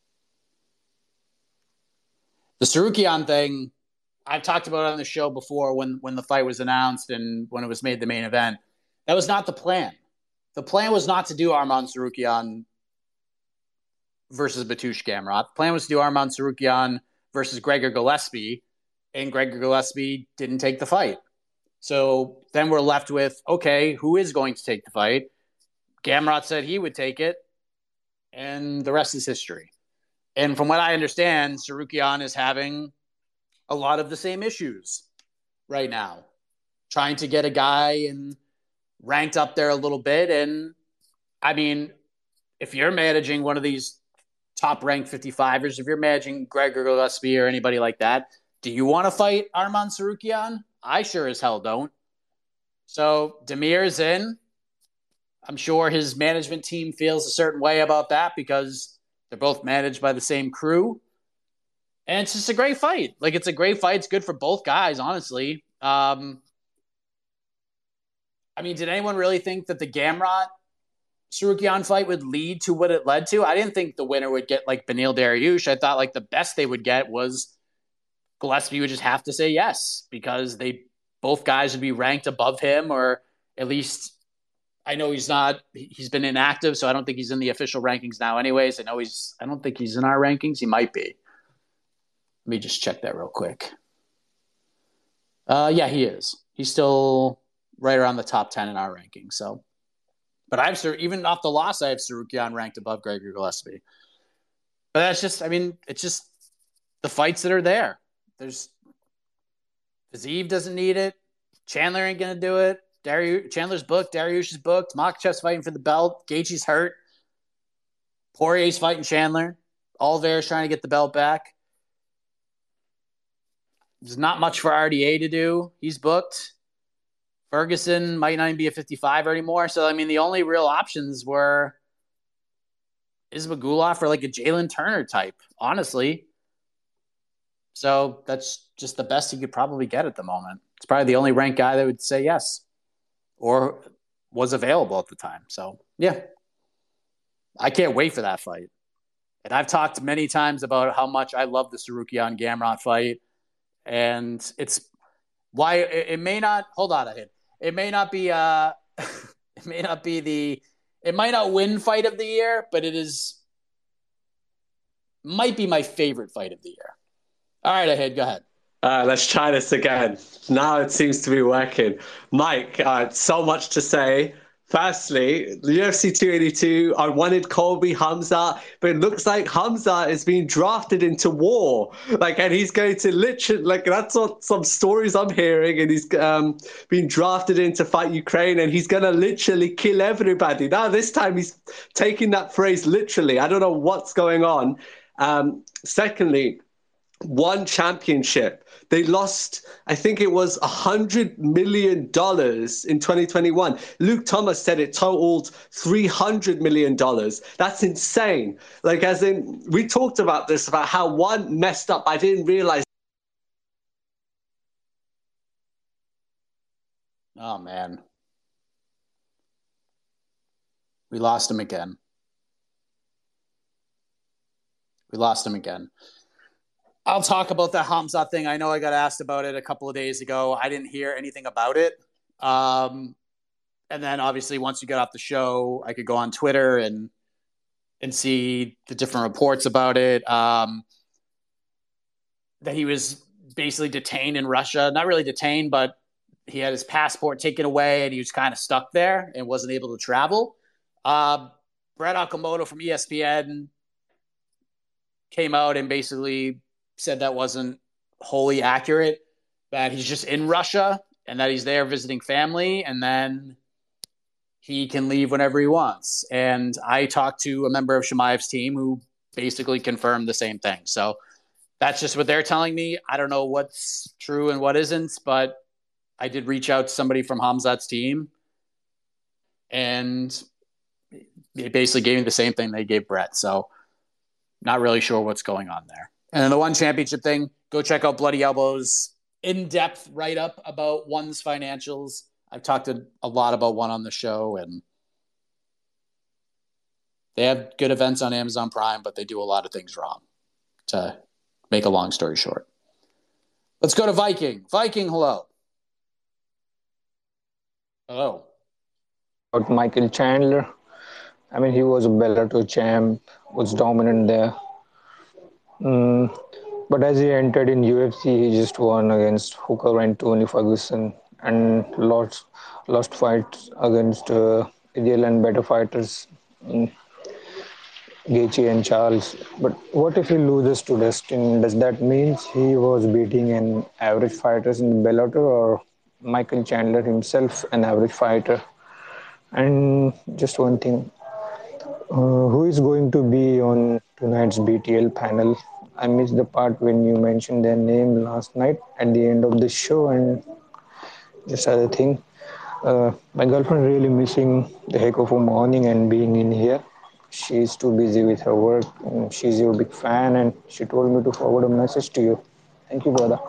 The Tsarukyan thing, I've talked about it on the show before when, when the fight was announced and when it was made the main event. That was not the plan. The plan was not to do Arman Tsarukyan versus Batush Gamrot. The plan was to do Arman Tsarukyan versus Gregor Gillespie, and Gregor Gillespie didn't take the fight. So then we're left with, okay, who is going to take the fight? Gamrot said he would take it, and the rest is history. And from what I understand, Tsarukyan is having a lot of the same issues right now, trying to get a guy and ranked up there a little bit. And I mean, if you're managing one of these top-ranked fifty-fivers, if you're managing Gregor Gillespie or anybody like that, do you want to fight Arman Tsarukyan? I sure as hell don't. So Demir's in. I'm sure his management team feels a certain way about that because they're both managed by the same crew. And it's just a great fight. Like, it's a great fight. It's good for both guys, honestly. Um, I mean, did anyone really think that the Gamrot Tsarukyan fight would lead to what it led to? I didn't think the winner would get, like, Beneil Dariush. I thought, like, the best they would get was Gillespie would just have to say yes because they both guys would be ranked above him, or at least I know he's not, he's been inactive, so I don't think he's in the official rankings now anyways. I know he's, I don't think he's in our rankings. He might be. Let me just check that real quick. Uh, yeah, he is. He's still right around the top ten in our ranking. So, but I've even off the loss, I have Tsarukyan ranked above Gregor Gillespie. But that's just, I mean, it's just the fights that are there. There's Fiziev doesn't need it. Chandler ain't gonna do it. Dariush, Chandler's booked. Dariush is booked. Makhachev's fighting for the belt. Gaethje's hurt. Poirier's fighting Chandler. Oliveira's trying to get the belt back. There's not much for R D A to do. He's booked. Ferguson might not even be a fifty-five anymore. So, I mean, the only real options were Ismagulov or like a Jalen Turner type, honestly. So that's just the best he could probably get at the moment. It's probably the only ranked guy that would say yes or was available at the time. So, yeah. I can't wait for that fight. And I've talked many times about how much I love the Tsarukyan Gamrot fight. And it's why it, it may not hold on a hit. It may not be uh it may not be the it might not win fight of the year, but it is might be my favorite fight of the year. All right, Ahead, go ahead. Uh, let's try this again. Now it seems to be working. Mike, uh, so much to say. Firstly, the U F C two eighty-two, I wanted Colby Hamza, but it looks like Hamza is being drafted into war. Like, and he's going to literally, like, that's what some stories I'm hearing, and he's um, being drafted in to fight Ukraine, and he's going to literally kill everybody. Now, this time he's taking that phrase literally. I don't know what's going on. Um, secondly, one championship. They lost, I think it was one hundred million dollars in twenty twenty-one. Luke Thomas said it totaled three hundred million dollars. That's insane. Like, as in, we talked about this, about how one messed up. I didn't realize. Oh, man. We lost him again. We lost him again. I'll talk about that Hamzat thing. I know I got asked about it a couple of days ago. I didn't hear anything about it. Um, and then obviously once you got off the show, I could go on Twitter and and see the different reports about it. Um, that he was basically detained in Russia. Not really detained, but he had his passport taken away and he was kind of stuck there and wasn't able to travel. Uh, Brett Okamoto from E S P N came out and basically said that wasn't wholly accurate, that he's just in Russia and that he's there visiting family and then he can leave whenever he wants. And I talked to a member of Chimaev's team who basically confirmed the same thing. So that's just what they're telling me. I don't know what's true and what isn't, but I did reach out to somebody from Hamzat's team and they basically gave me the same thing they gave Brett. So not really sure what's going on there. And then the one championship thing, go check out Bloody Elbows in-depth write-up about One's financials. I've talked a, a lot about One on the show, and they have good events on Amazon Prime, but they do a lot of things wrong, to make a long story short. Let's go to Viking. Viking, hello. Hello. About Michael Chandler. I mean, he was a Bellator champ, was dominant there. Mm, but as he entered in U F C, he just won against Hooker and Tony Ferguson and lost lost fights against uh, ideal and better fighters, mm, Gaethje and Charles. But what if he loses to Dustin? Does that mean he was beating an average fighter in Bellator, or Michael Chandler himself an average fighter? And just one thing. Uh, who is going to be on tonight's B T L panel? I missed the part when you mentioned their name last night at the end of the show. And just other thing, uh, my girlfriend really missing the heck of a morning and being in here. She's too busy with her work. And she's your big fan, and she told me to forward a message to you. Thank you, brother.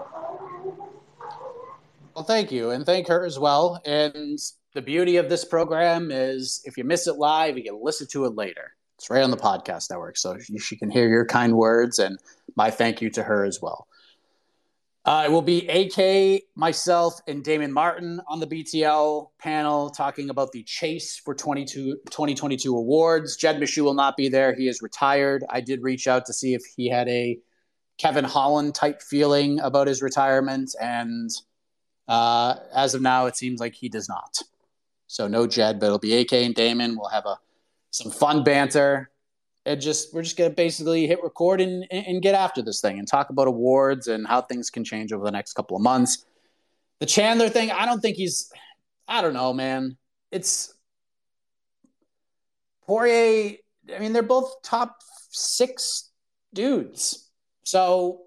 Well, thank you, and thank her as well. And the beauty of this program is if you miss it live, you can listen to it later. It's right on the podcast network, so she can hear your kind words, and my thank you to her as well. Uh, it will be A K, myself, and Damon Martin on the B T L panel talking about the chase for twenty twenty-two awards. Jed Meshew will not be there. He is retired. I did reach out to see if he had a Kevin Holland type feeling about his retirement. And uh, as of now, it seems like he does not. So no Jed, but it'll be A K and Damon. We'll have a some fun banter. And just we're just gonna basically hit record and, and get after this thing and talk about awards and how things can change over the next couple of months. The Chandler thing, I don't think he's. I don't know, man. It's Poirier. I mean, they're both top six dudes. So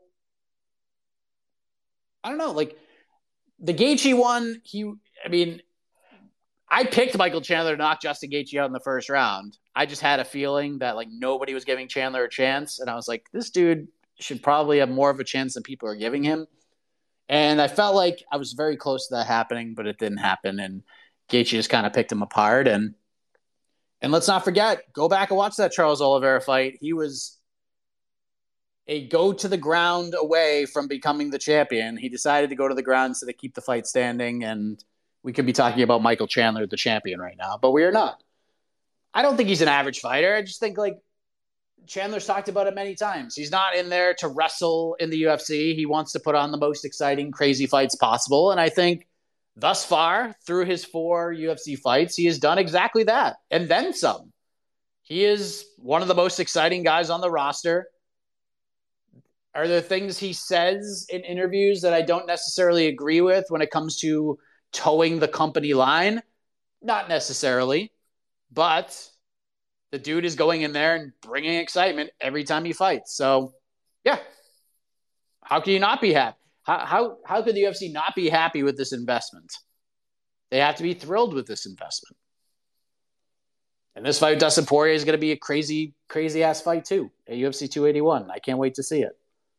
I don't know. Like the Gaethje one, he. I mean. I picked Michael Chandler to knock Justin Gaethje out in the first round. I just had a feeling that like nobody was giving Chandler a chance. And I was like, this dude should probably have more of a chance than people are giving him. And I felt like I was very close to that happening, but it didn't happen. And Gaethje just kind of picked him apart. And and let's not forget, go back and watch that Charles Oliveira fight. He was a go to the ground away from becoming the champion. He decided to go to the ground so they keep the fight standing. And we could be talking about Michael Chandler, the champion right now, but we are not. I don't think he's an average fighter. I just think like Chandler's talked about it many times. He's not in there to wrestle in the U F C. He wants to put on the most exciting, crazy fights possible. And I think thus far, through his four U F C fights, he has done exactly that. And then some. He is one of the most exciting guys on the roster. Are there things he says in interviews that I don't necessarily agree with when it comes to towing the company line? Not necessarily, but the dude is going in there and bringing excitement every time he fights. So, yeah, how can you not be happy? How how how could the U F C not be happy with this investment? They have to be thrilled with this investment. And this fight with Dustin Poirier is going to be a crazy, crazy ass fight too at U F C two eighty-one. I can't wait to see it.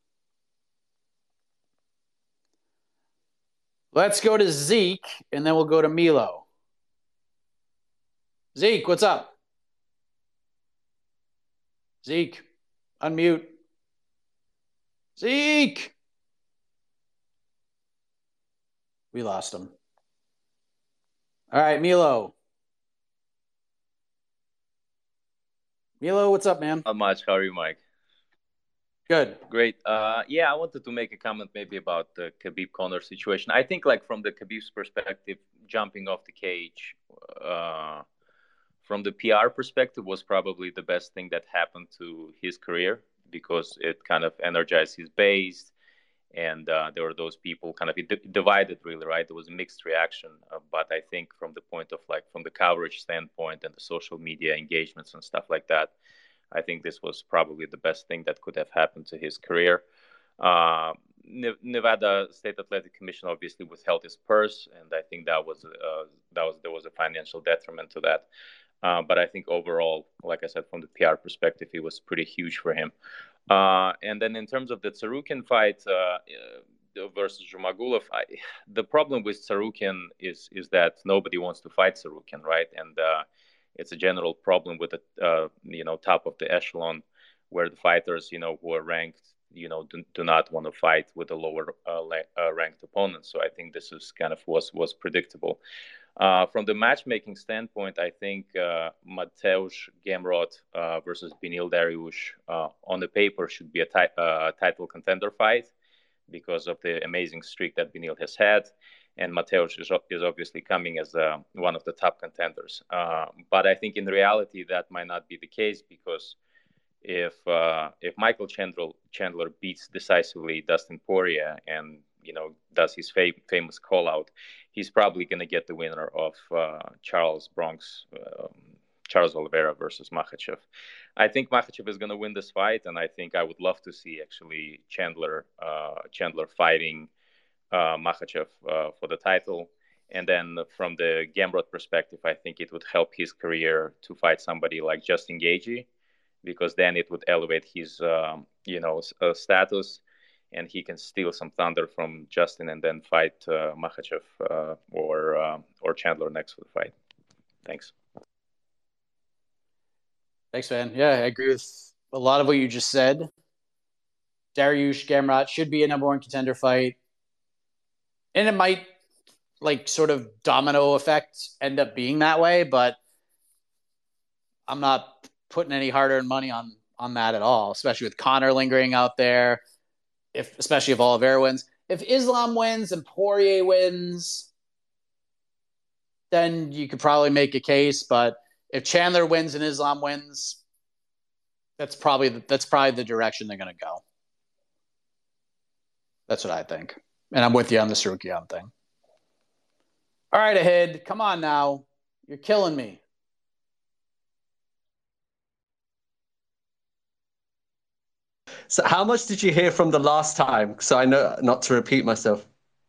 Let's go to Zeke, and then we'll go to Milo. Zeke, what's up? Zeke, unmute. Zeke! We lost him. All right, Milo. Milo, what's up, man? Not much. How are you, Mike? Good. Great. Uh, yeah, I wanted to make a comment maybe about the Khabib-Conor situation. I think, like, from the Khabib's perspective, jumping off the cage uh, from the P R perspective was probably the best thing that happened to his career because it kind of energized his base. And uh, there were those people kind of it divided, really, right? There was a mixed reaction. Uh, but I think from the point of, like, from the coverage standpoint and the social media engagements and stuff like that, I think this was probably the best thing that could have happened to his career. Uh, Nevada State Athletic Commission obviously withheld his purse, and I think that was uh, that was there was a financial detriment to that. Uh, but I think overall, like I said, from the P R perspective, it was pretty huge for him. Uh, and then in terms of the Tsarukyan fight uh, versus Zhumagulov, I, the problem with Tsarukyan is is that nobody wants to fight Tsarukyan, right? And uh, it's a general problem with the uh, you know top of the echelon, where the fighters you know who are ranked you know do, do not want to fight with a lower uh, uh, ranked opponent. So I think this is kind of was was predictable. Uh, from the matchmaking standpoint, I think uh, Mateusz Gamrot uh, versus Beneil Dariush uh, on the paper should be a ti- uh, title contender fight because of the amazing streak that Beneil has had. And Mateusz is, is obviously coming as uh, one of the top contenders. Uh, but I think in reality that might not be the case because if uh, if Michael Chandler, Chandler beats decisively Dustin Poirier and you know does his fam- famous call out, he's probably going to get the winner of uh, Charles Bronx, um, Charles Oliveira versus Makhachev. I think Makhachev is going to win this fight, and I think I would love to see actually Chandler uh, Chandler fighting Uh, Makhachev uh, for the title. And then from the Gamrot perspective, I think it would help his career to fight somebody like Justin Gaethje, because then it would elevate his, um, you know, uh, status, and he can steal some thunder from Justin and then fight uh, Makhachev uh, or uh, or Chandler next for the fight. Thanks. Thanks, man. Yeah, I agree with a lot of what you just said. Dariush Gamrot should be a number one contender fight. And it might, like, sort of domino effect end up being that way, but I'm not putting any hard-earned money on, on that at all, especially with Conor lingering out there. if especially if Oliveira wins. If Islam wins and Poirier wins, then you could probably make a case. But if Chandler wins and Islam wins, that's probably the, that's probably the direction they're going to go. That's what I think. And I'm with you on the Sarukian thing. All right, Ahid, come on now. You're killing me. So how much did you hear from the last time? So I know not to repeat myself.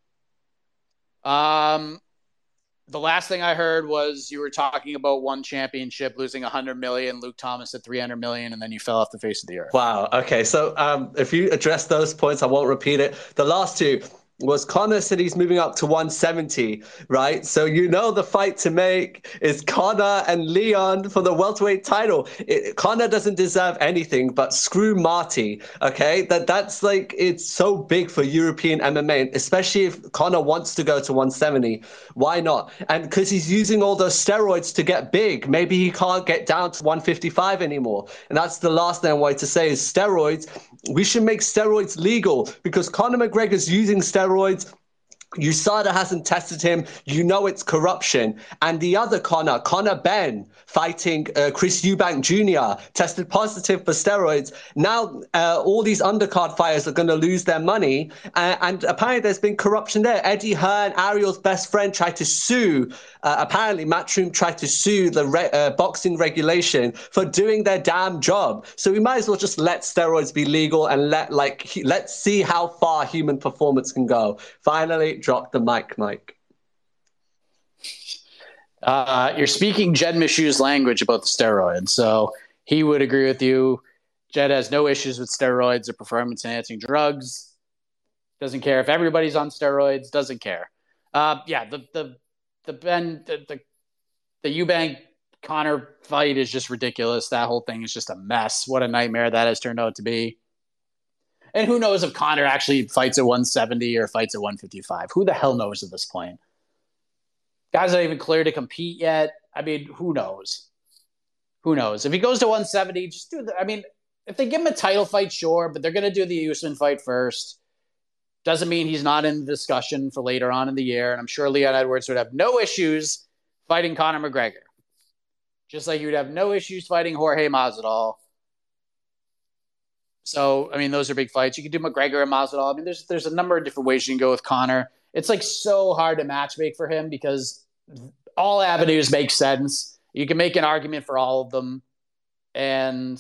Um, the last thing I heard was you were talking about one championship losing one hundred million, Luke Thomas at three hundred million, and then you fell off the face of the earth. Wow. Okay. So um, if you address those points, I won't repeat it. The last two was Conor said he's moving up to one seventy, right? So you know the fight to make is Conor and Leon for the welterweight title. It, Conor doesn't deserve anything, but screw Marty, okay? That That's like, it's so big for European M M A, especially if Conor wants to go to one seventy. Why not? And because he's using all those steroids to get big, maybe he can't get down to one fifty-five anymore. And that's the last thing I wanted to say is steroids. We should make steroids legal because Conor McGregor's using steroids. Steroids. U S A D A hasn't tested him. You know it's corruption. And the other Conor, Conor Benn, fighting uh, Chris Eubank Junior, tested positive for steroids. Now uh, all these undercard fighters are going to lose their money. Uh, and apparently there's been corruption there. Eddie Hearn, Ariel's best friend, tried to sue. Uh, apparently Matchroom tried to sue the re- uh, boxing regulation for doing their damn job. So we might as well just let steroids be legal and let like he- let's see how far human performance can go. Finally, drop the mic, Mike. Uh, you're speaking Jed Meshu's language about the steroids, so he would agree with you. Jed has no issues with steroids or performance-enhancing drugs. Doesn't care if everybody's on steroids. Doesn't care. Uh, yeah, the the the Ben the the, the Eubank Conor fight is just ridiculous. That whole thing is just a mess. What a nightmare that has turned out to be. And who knows if Conor actually fights at one seventy or fights at one fifty-five? Who the hell knows at this point? Guy's not even clear to compete yet. I mean, who knows? Who knows? If he goes to one seventy, just do the. I mean, if they give him a title fight, sure, but they're going to do the Usman fight first. Doesn't mean he's not in the discussion for later on in the year. And I'm sure Leon Edwards would have no issues fighting Conor McGregor. Just like you would have no issues fighting Jorge Masvidal. So, I mean, those are big fights. You could do McGregor and Masvidal. I mean, there's there's a number of different ways you can go with Conor. It's like so hard to matchmake for him because all avenues make sense. You can make an argument for all of them. And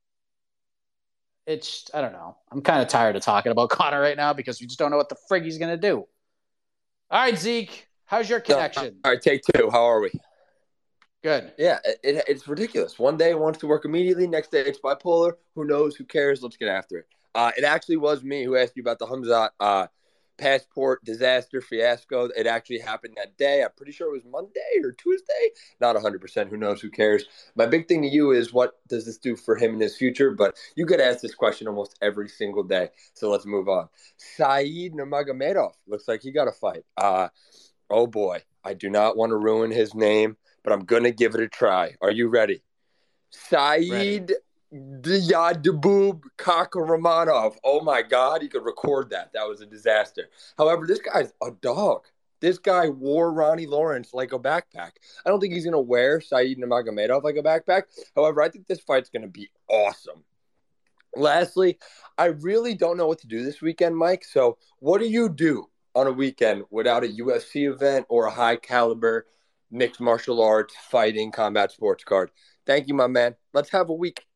it's, I don't know. I'm kind of tired of talking about Conor right now because we just don't know what the frig he's going to do. All right, Zeke, how's your connection? All right, take two. How are we? Good. Yeah, it, it, it's ridiculous. One day it wants to work immediately. Next day it's bipolar. Who knows? Who cares? Let's get after it. Uh, it actually was me who asked you about the Hamzat uh, passport disaster fiasco. It actually happened that day. I'm pretty sure it was Monday or Tuesday. Not one hundred percent. Who knows? Who cares? My big thing to you is what does this do for him in his future? But you get asked this question almost every single day. So let's move on. Saeed Nurmagomedov. Looks like he got a fight. Uh, oh, boy. I do not want to ruin his name, but I'm going to give it a try. Are you ready? Saeed Diyadabub Kakhramonov. Oh, my God. He could record that. That was a disaster. However, this guy's a dog. This guy wore Ronnie Lawrence like a backpack. I don't think he's going to wear Saeed Nurmagomedov like a backpack. However, I think this fight's going to be awesome. Lastly, I really don't know what to do this weekend, Mike. So what do you do on a weekend without a U F C event or a high-caliber mixed martial arts, fighting, combat sports card? Thank you, my man. Let's have a week.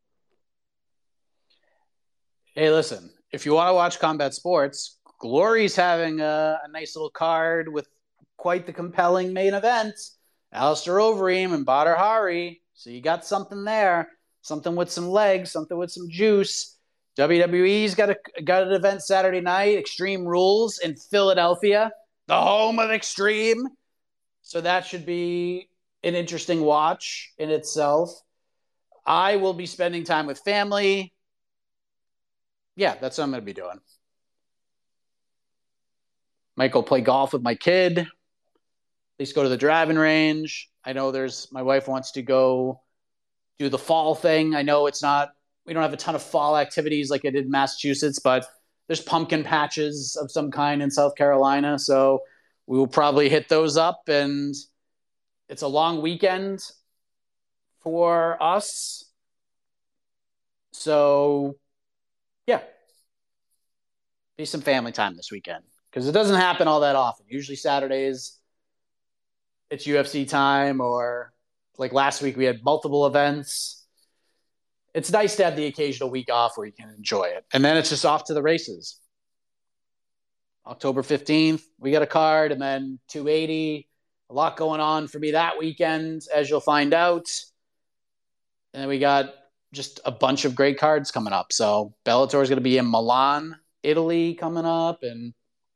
Hey, listen, if you want to watch combat sports, Glory's having a, a nice little card with quite the compelling main event. Alistair Overeem and Badr Hari. So you got something there, something with some legs, something with some juice. W W E's got a got an event Saturday night, Extreme Rules in Philadelphia, the home of Extreme. So that should be an interesting watch in itself. I will be spending time with family. Yeah, that's what I'm going to be doing. Might go play golf with my kid. At least go to the driving range. I know there's my wife wants to go do the fall thing. I know it's not, we don't have a ton of fall activities like I did in Massachusetts, but there's pumpkin patches of some kind in South Carolina, so we will probably hit those up. And it's a long weekend for us. So, yeah, be some family time this weekend because it doesn't happen all that often. Usually Saturdays, it's U F C time, or like last week we had multiple events. It's nice to have the occasional week off where you can enjoy it. And then it's just off to the races. October fifteenth, we got a card, and then two eighty. A lot going on for me that weekend, as you'll find out. And then we got just a bunch of great cards coming up. So Bellator is going to be in Milan, Italy coming up, and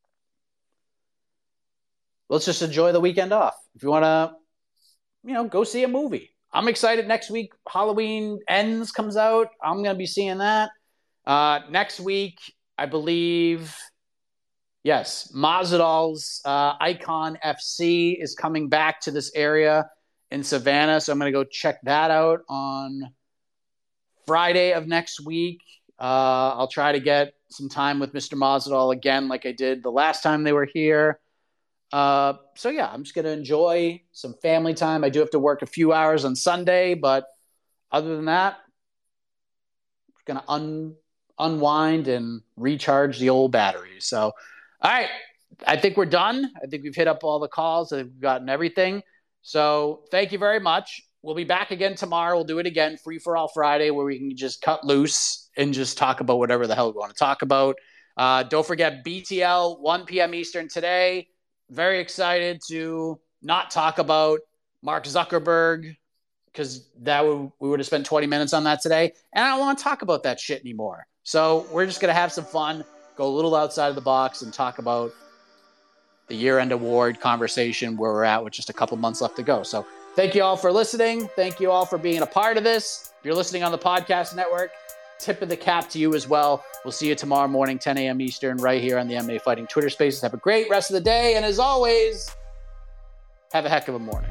let's just enjoy the weekend off. If you want to, you know, go see a movie. I'm excited. Next week, Halloween Ends comes out. I'm going to be seeing that. Uh, next week, I believe, yes, Masvidal's uh, Icon F C is coming back to this area in Savannah. So I'm going to go check that out on Friday of next week. Uh, I'll try to get some time with Mister Masvidal again like I did the last time they were here. Uh, so, yeah, I'm just going to enjoy some family time. I do have to work a few hours on Sunday, but other than that, I'm going to un- unwind and recharge the old batteries. So, all right, I think we're done. I think we've hit up all the calls. I've gotten everything. So thank you very much. We'll be back again tomorrow. We'll do it again, Free for All Friday, where we can just cut loose and just talk about whatever the hell we want to talk about. Uh, don't forget B T L, one p.m. Eastern today. Very excited to not talk about Mark Zuckerberg because that would, we would have spent twenty minutes on that today. And I don't want to talk about that shit anymore. So we're just going to have some fun, go a little outside of the box and talk about the year-end award conversation where we're at with just a couple months left to go. So thank you all for listening. Thank you all for being a part of this. If you're listening on the podcast network, tip of the cap to you as well. We'll see you tomorrow morning, ten a.m. Eastern, right here on the M M A Fighting Twitter Spaces. Have a great rest of the day. And as always, have a heck of a morning.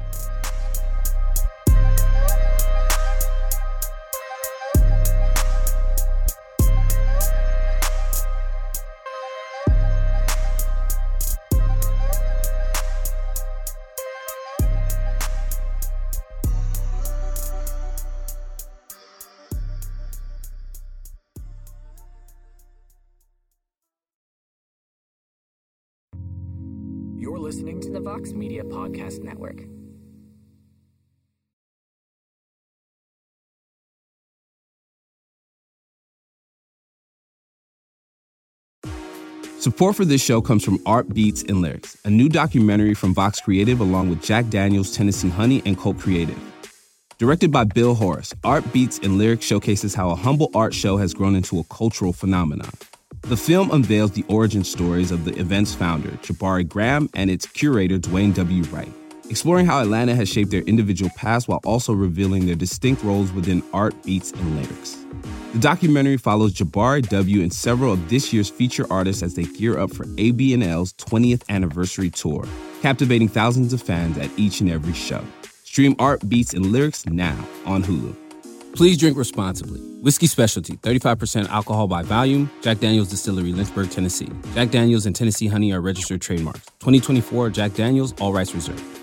You're listening to the Vox Media Podcast Network. Support for this show comes from Art Beats and Lyrics, a new documentary from Vox Creative along with Jack Daniels, Tennessee Honey, and Colt Creative. Directed by Bill Horace, Art Beats and Lyrics showcases how a humble art show has grown into a cultural phenomenon. The film unveils the origin stories of the event's founder, Jabari Graham, and its curator, Dwayne W. Wright, exploring how Atlanta has shaped their individual paths while also revealing their distinct roles within art, beats, and lyrics. The documentary follows Jabari W. and several of this year's feature artists as they gear up for A B N L's twentieth anniversary tour, captivating thousands of fans at each and every show. Stream Art, Beats, and Lyrics now on Hulu. Please drink responsibly. Whiskey Specialty, thirty-five percent alcohol by volume. Jack Daniel's Distillery, Lynchburg, Tennessee. Jack Daniel's and Tennessee Honey are registered trademarks. twenty twenty-four Jack Daniel's, all rights reserved.